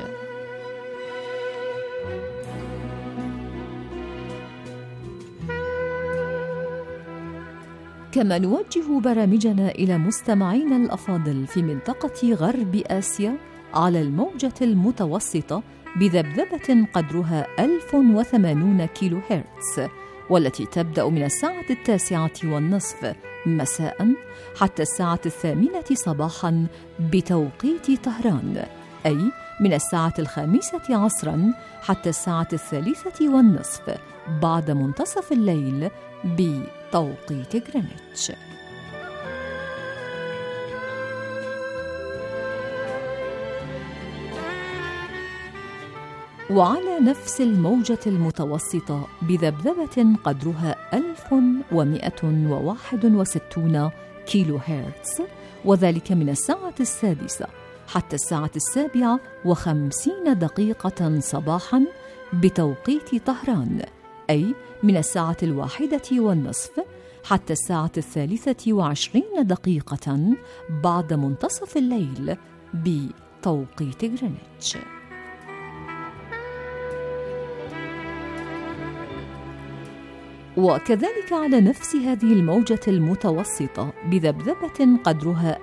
كما نوجه برامجنا إلى مستمعينا الأفاضل في منطقة غرب آسيا على الموجة المتوسطة بذبذبة قدرها 1080 كيلو هرتز، والتي تبدأ من الساعة 9:30 مساء حتى الساعة 8 صباحا بتوقيت طهران، أي من الساعة 5 عصرا حتى الساعة 3:20 بعد منتصف الليل بتوقيت غرينتش. وعلى نفس الموجة المتوسطة بذبذبة قدرها 1161 كيلو هرتز، وذلك من الساعة 6 حتى الساعة 7:50 صباحا بتوقيت طهران، أي من الساعة 1:20 حتى الساعة 23 بعد منتصف الليل بتوقيت غرينتش. وكذلك على نفس هذه الموجة المتوسطة بذبذبة قدرها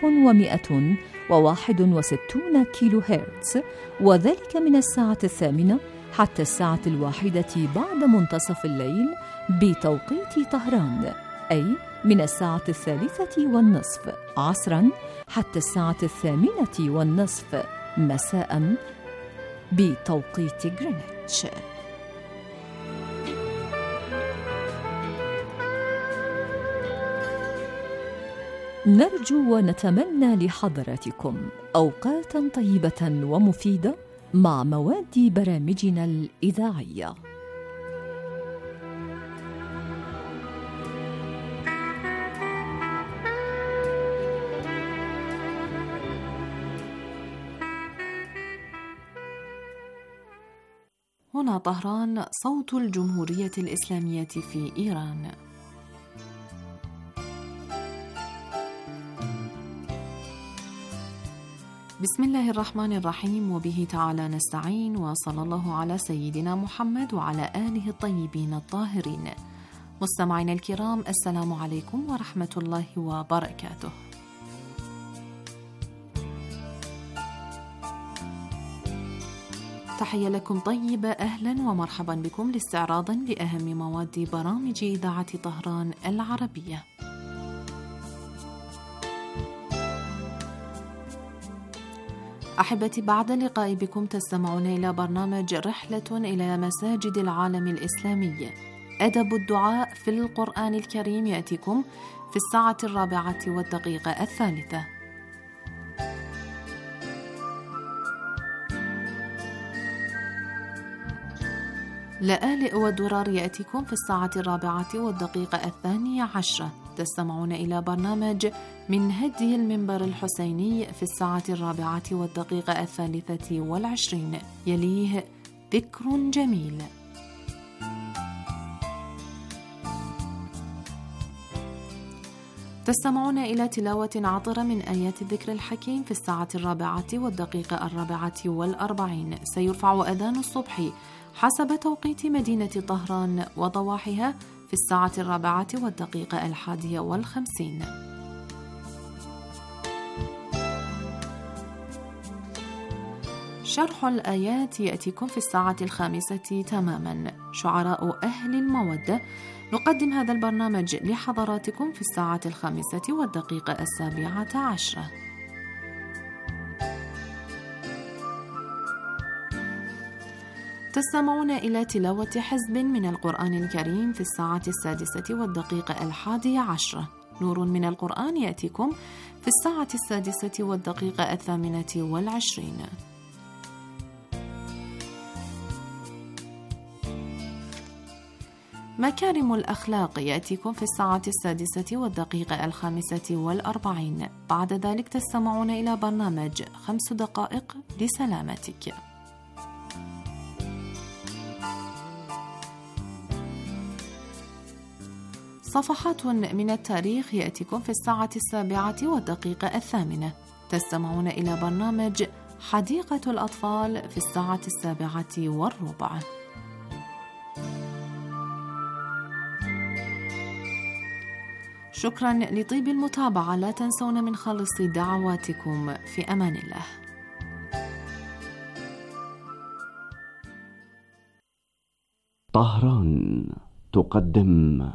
1161 كيلو هرتز، وذلك من الساعة 8 حتى الساعة 1 بعد منتصف الليل بتوقيت طهران، أي من الساعة 3:30 عصرا حتى الساعة 8:20 مساء بتوقيت غرينتش. نرجو ونتمنى لحضراتكم أوقاتا طيبة ومفيدة مع مواد برامجنا الإذاعية. هنا طهران، صوت الجمهورية الإسلامية في إيران. بسم الله الرحمن الرحيم، وبه تعالى نستعين، وصلى الله على سيدنا محمد وعلى آله الطيبين الطاهرين. مستمعينا الكرام، السلام عليكم ورحمة الله وبركاته. تحية لكم طيبة، أهلا ومرحبا بكم لاستعراض لأهم مواد برامج إذاعة طهران العربية. أحبتي، بعد اللقاء بكم تستمعون إلى برنامج رحلة إلى مساجد العالم الإسلامي. أدب الدعاء في القرآن الكريم يأتيكم في الساعة 4:03. لآلئ والدرار يأتيكم في الساعة 4:02. تستمعون إلى برنامج من هدي المنبر الحسيني في الساعة 4:23. يليه ذكر جميل. تستمعون إلى تلاوة عطرة من آيات الذكر الحكيم في الساعة 4:44. سيرفع أذان الصبح حسب توقيت مدينة طهران وضواحيها في الساعة 4:51. شرح الآيات يأتيكم في الساعة 5 تماما. شعراء أهل المودة نقدم هذا البرنامج لحضراتكم في الساعة 5:17. تستمعون إلى تلاوة حزب من القرآن الكريم في الساعة 6:11. نور من القرآن يأتيكم في الساعة 6:28. مكارم الأخلاق يأتيكم في الساعة 6:45. بعد ذلك تستمعون إلى برنامج 5 دقائق لسلامتك. صفحات من التاريخ يأتيكم في الساعة 7:08. تستمعون إلى برنامج حديقة الأطفال في الساعة 7:15. شكرا لطيب المتابعة، لا تنسون من خالص دعواتكم. في أمان الله. طهران تقدم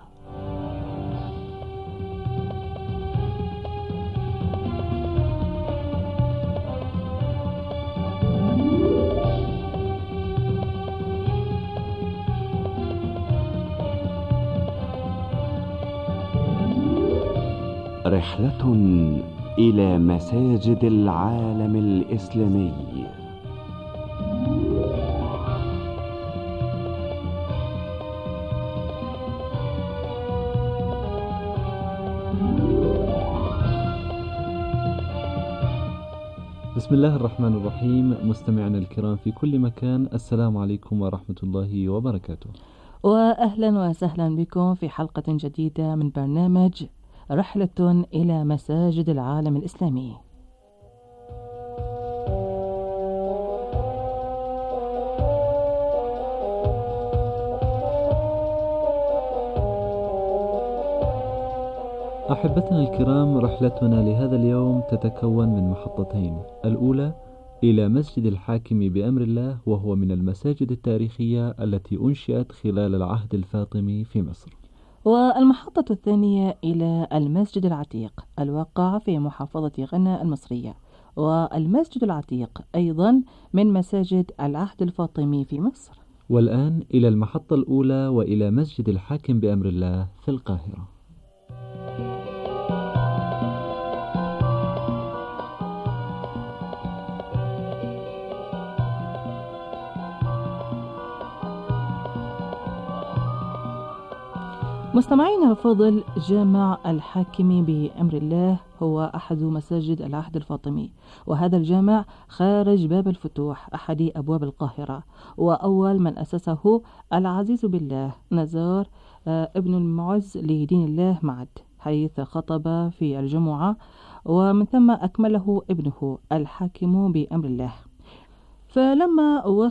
رحلة إلى مساجد العالم الإسلامي. بسم الله الرحمن الرحيم. مستمعنا الكرام في كل مكان، السلام عليكم ورحمة الله وبركاته، وأهلا وسهلا بكم في حلقة جديدة من برنامج رحلة إلى مساجد العالم الإسلامي. أحبتنا الكرام، رحلتنا لهذا اليوم تتكون من محطتين. الأولى إلى مسجد الحاكم بأمر الله، وهو من المساجد التاريخية التي أنشئت خلال العهد الفاطمي في مصر. والمحطة الثانية إلى المسجد العتيق الواقع في محافظة غنا المصرية، والمسجد العتيق أيضا من مساجد العهد الفاطمي في مصر. والآن إلى المحطة الأولى وإلى مسجد الحاكم بأمر الله في القاهرة. مستمعينا الفاضل، جامع الحاكم بأمر الله هو أحد مساجد العهد الفاطمي، وهذا الجامع خارج باب الفتوح أحد أبواب القاهرة، وأول من أسسه العزيز بالله نزار ابن المعز لدين الله معد، حيث خطب في الجمعة، ومن ثم أكمله ابنه الحاكم بأمر الله. فلما وصل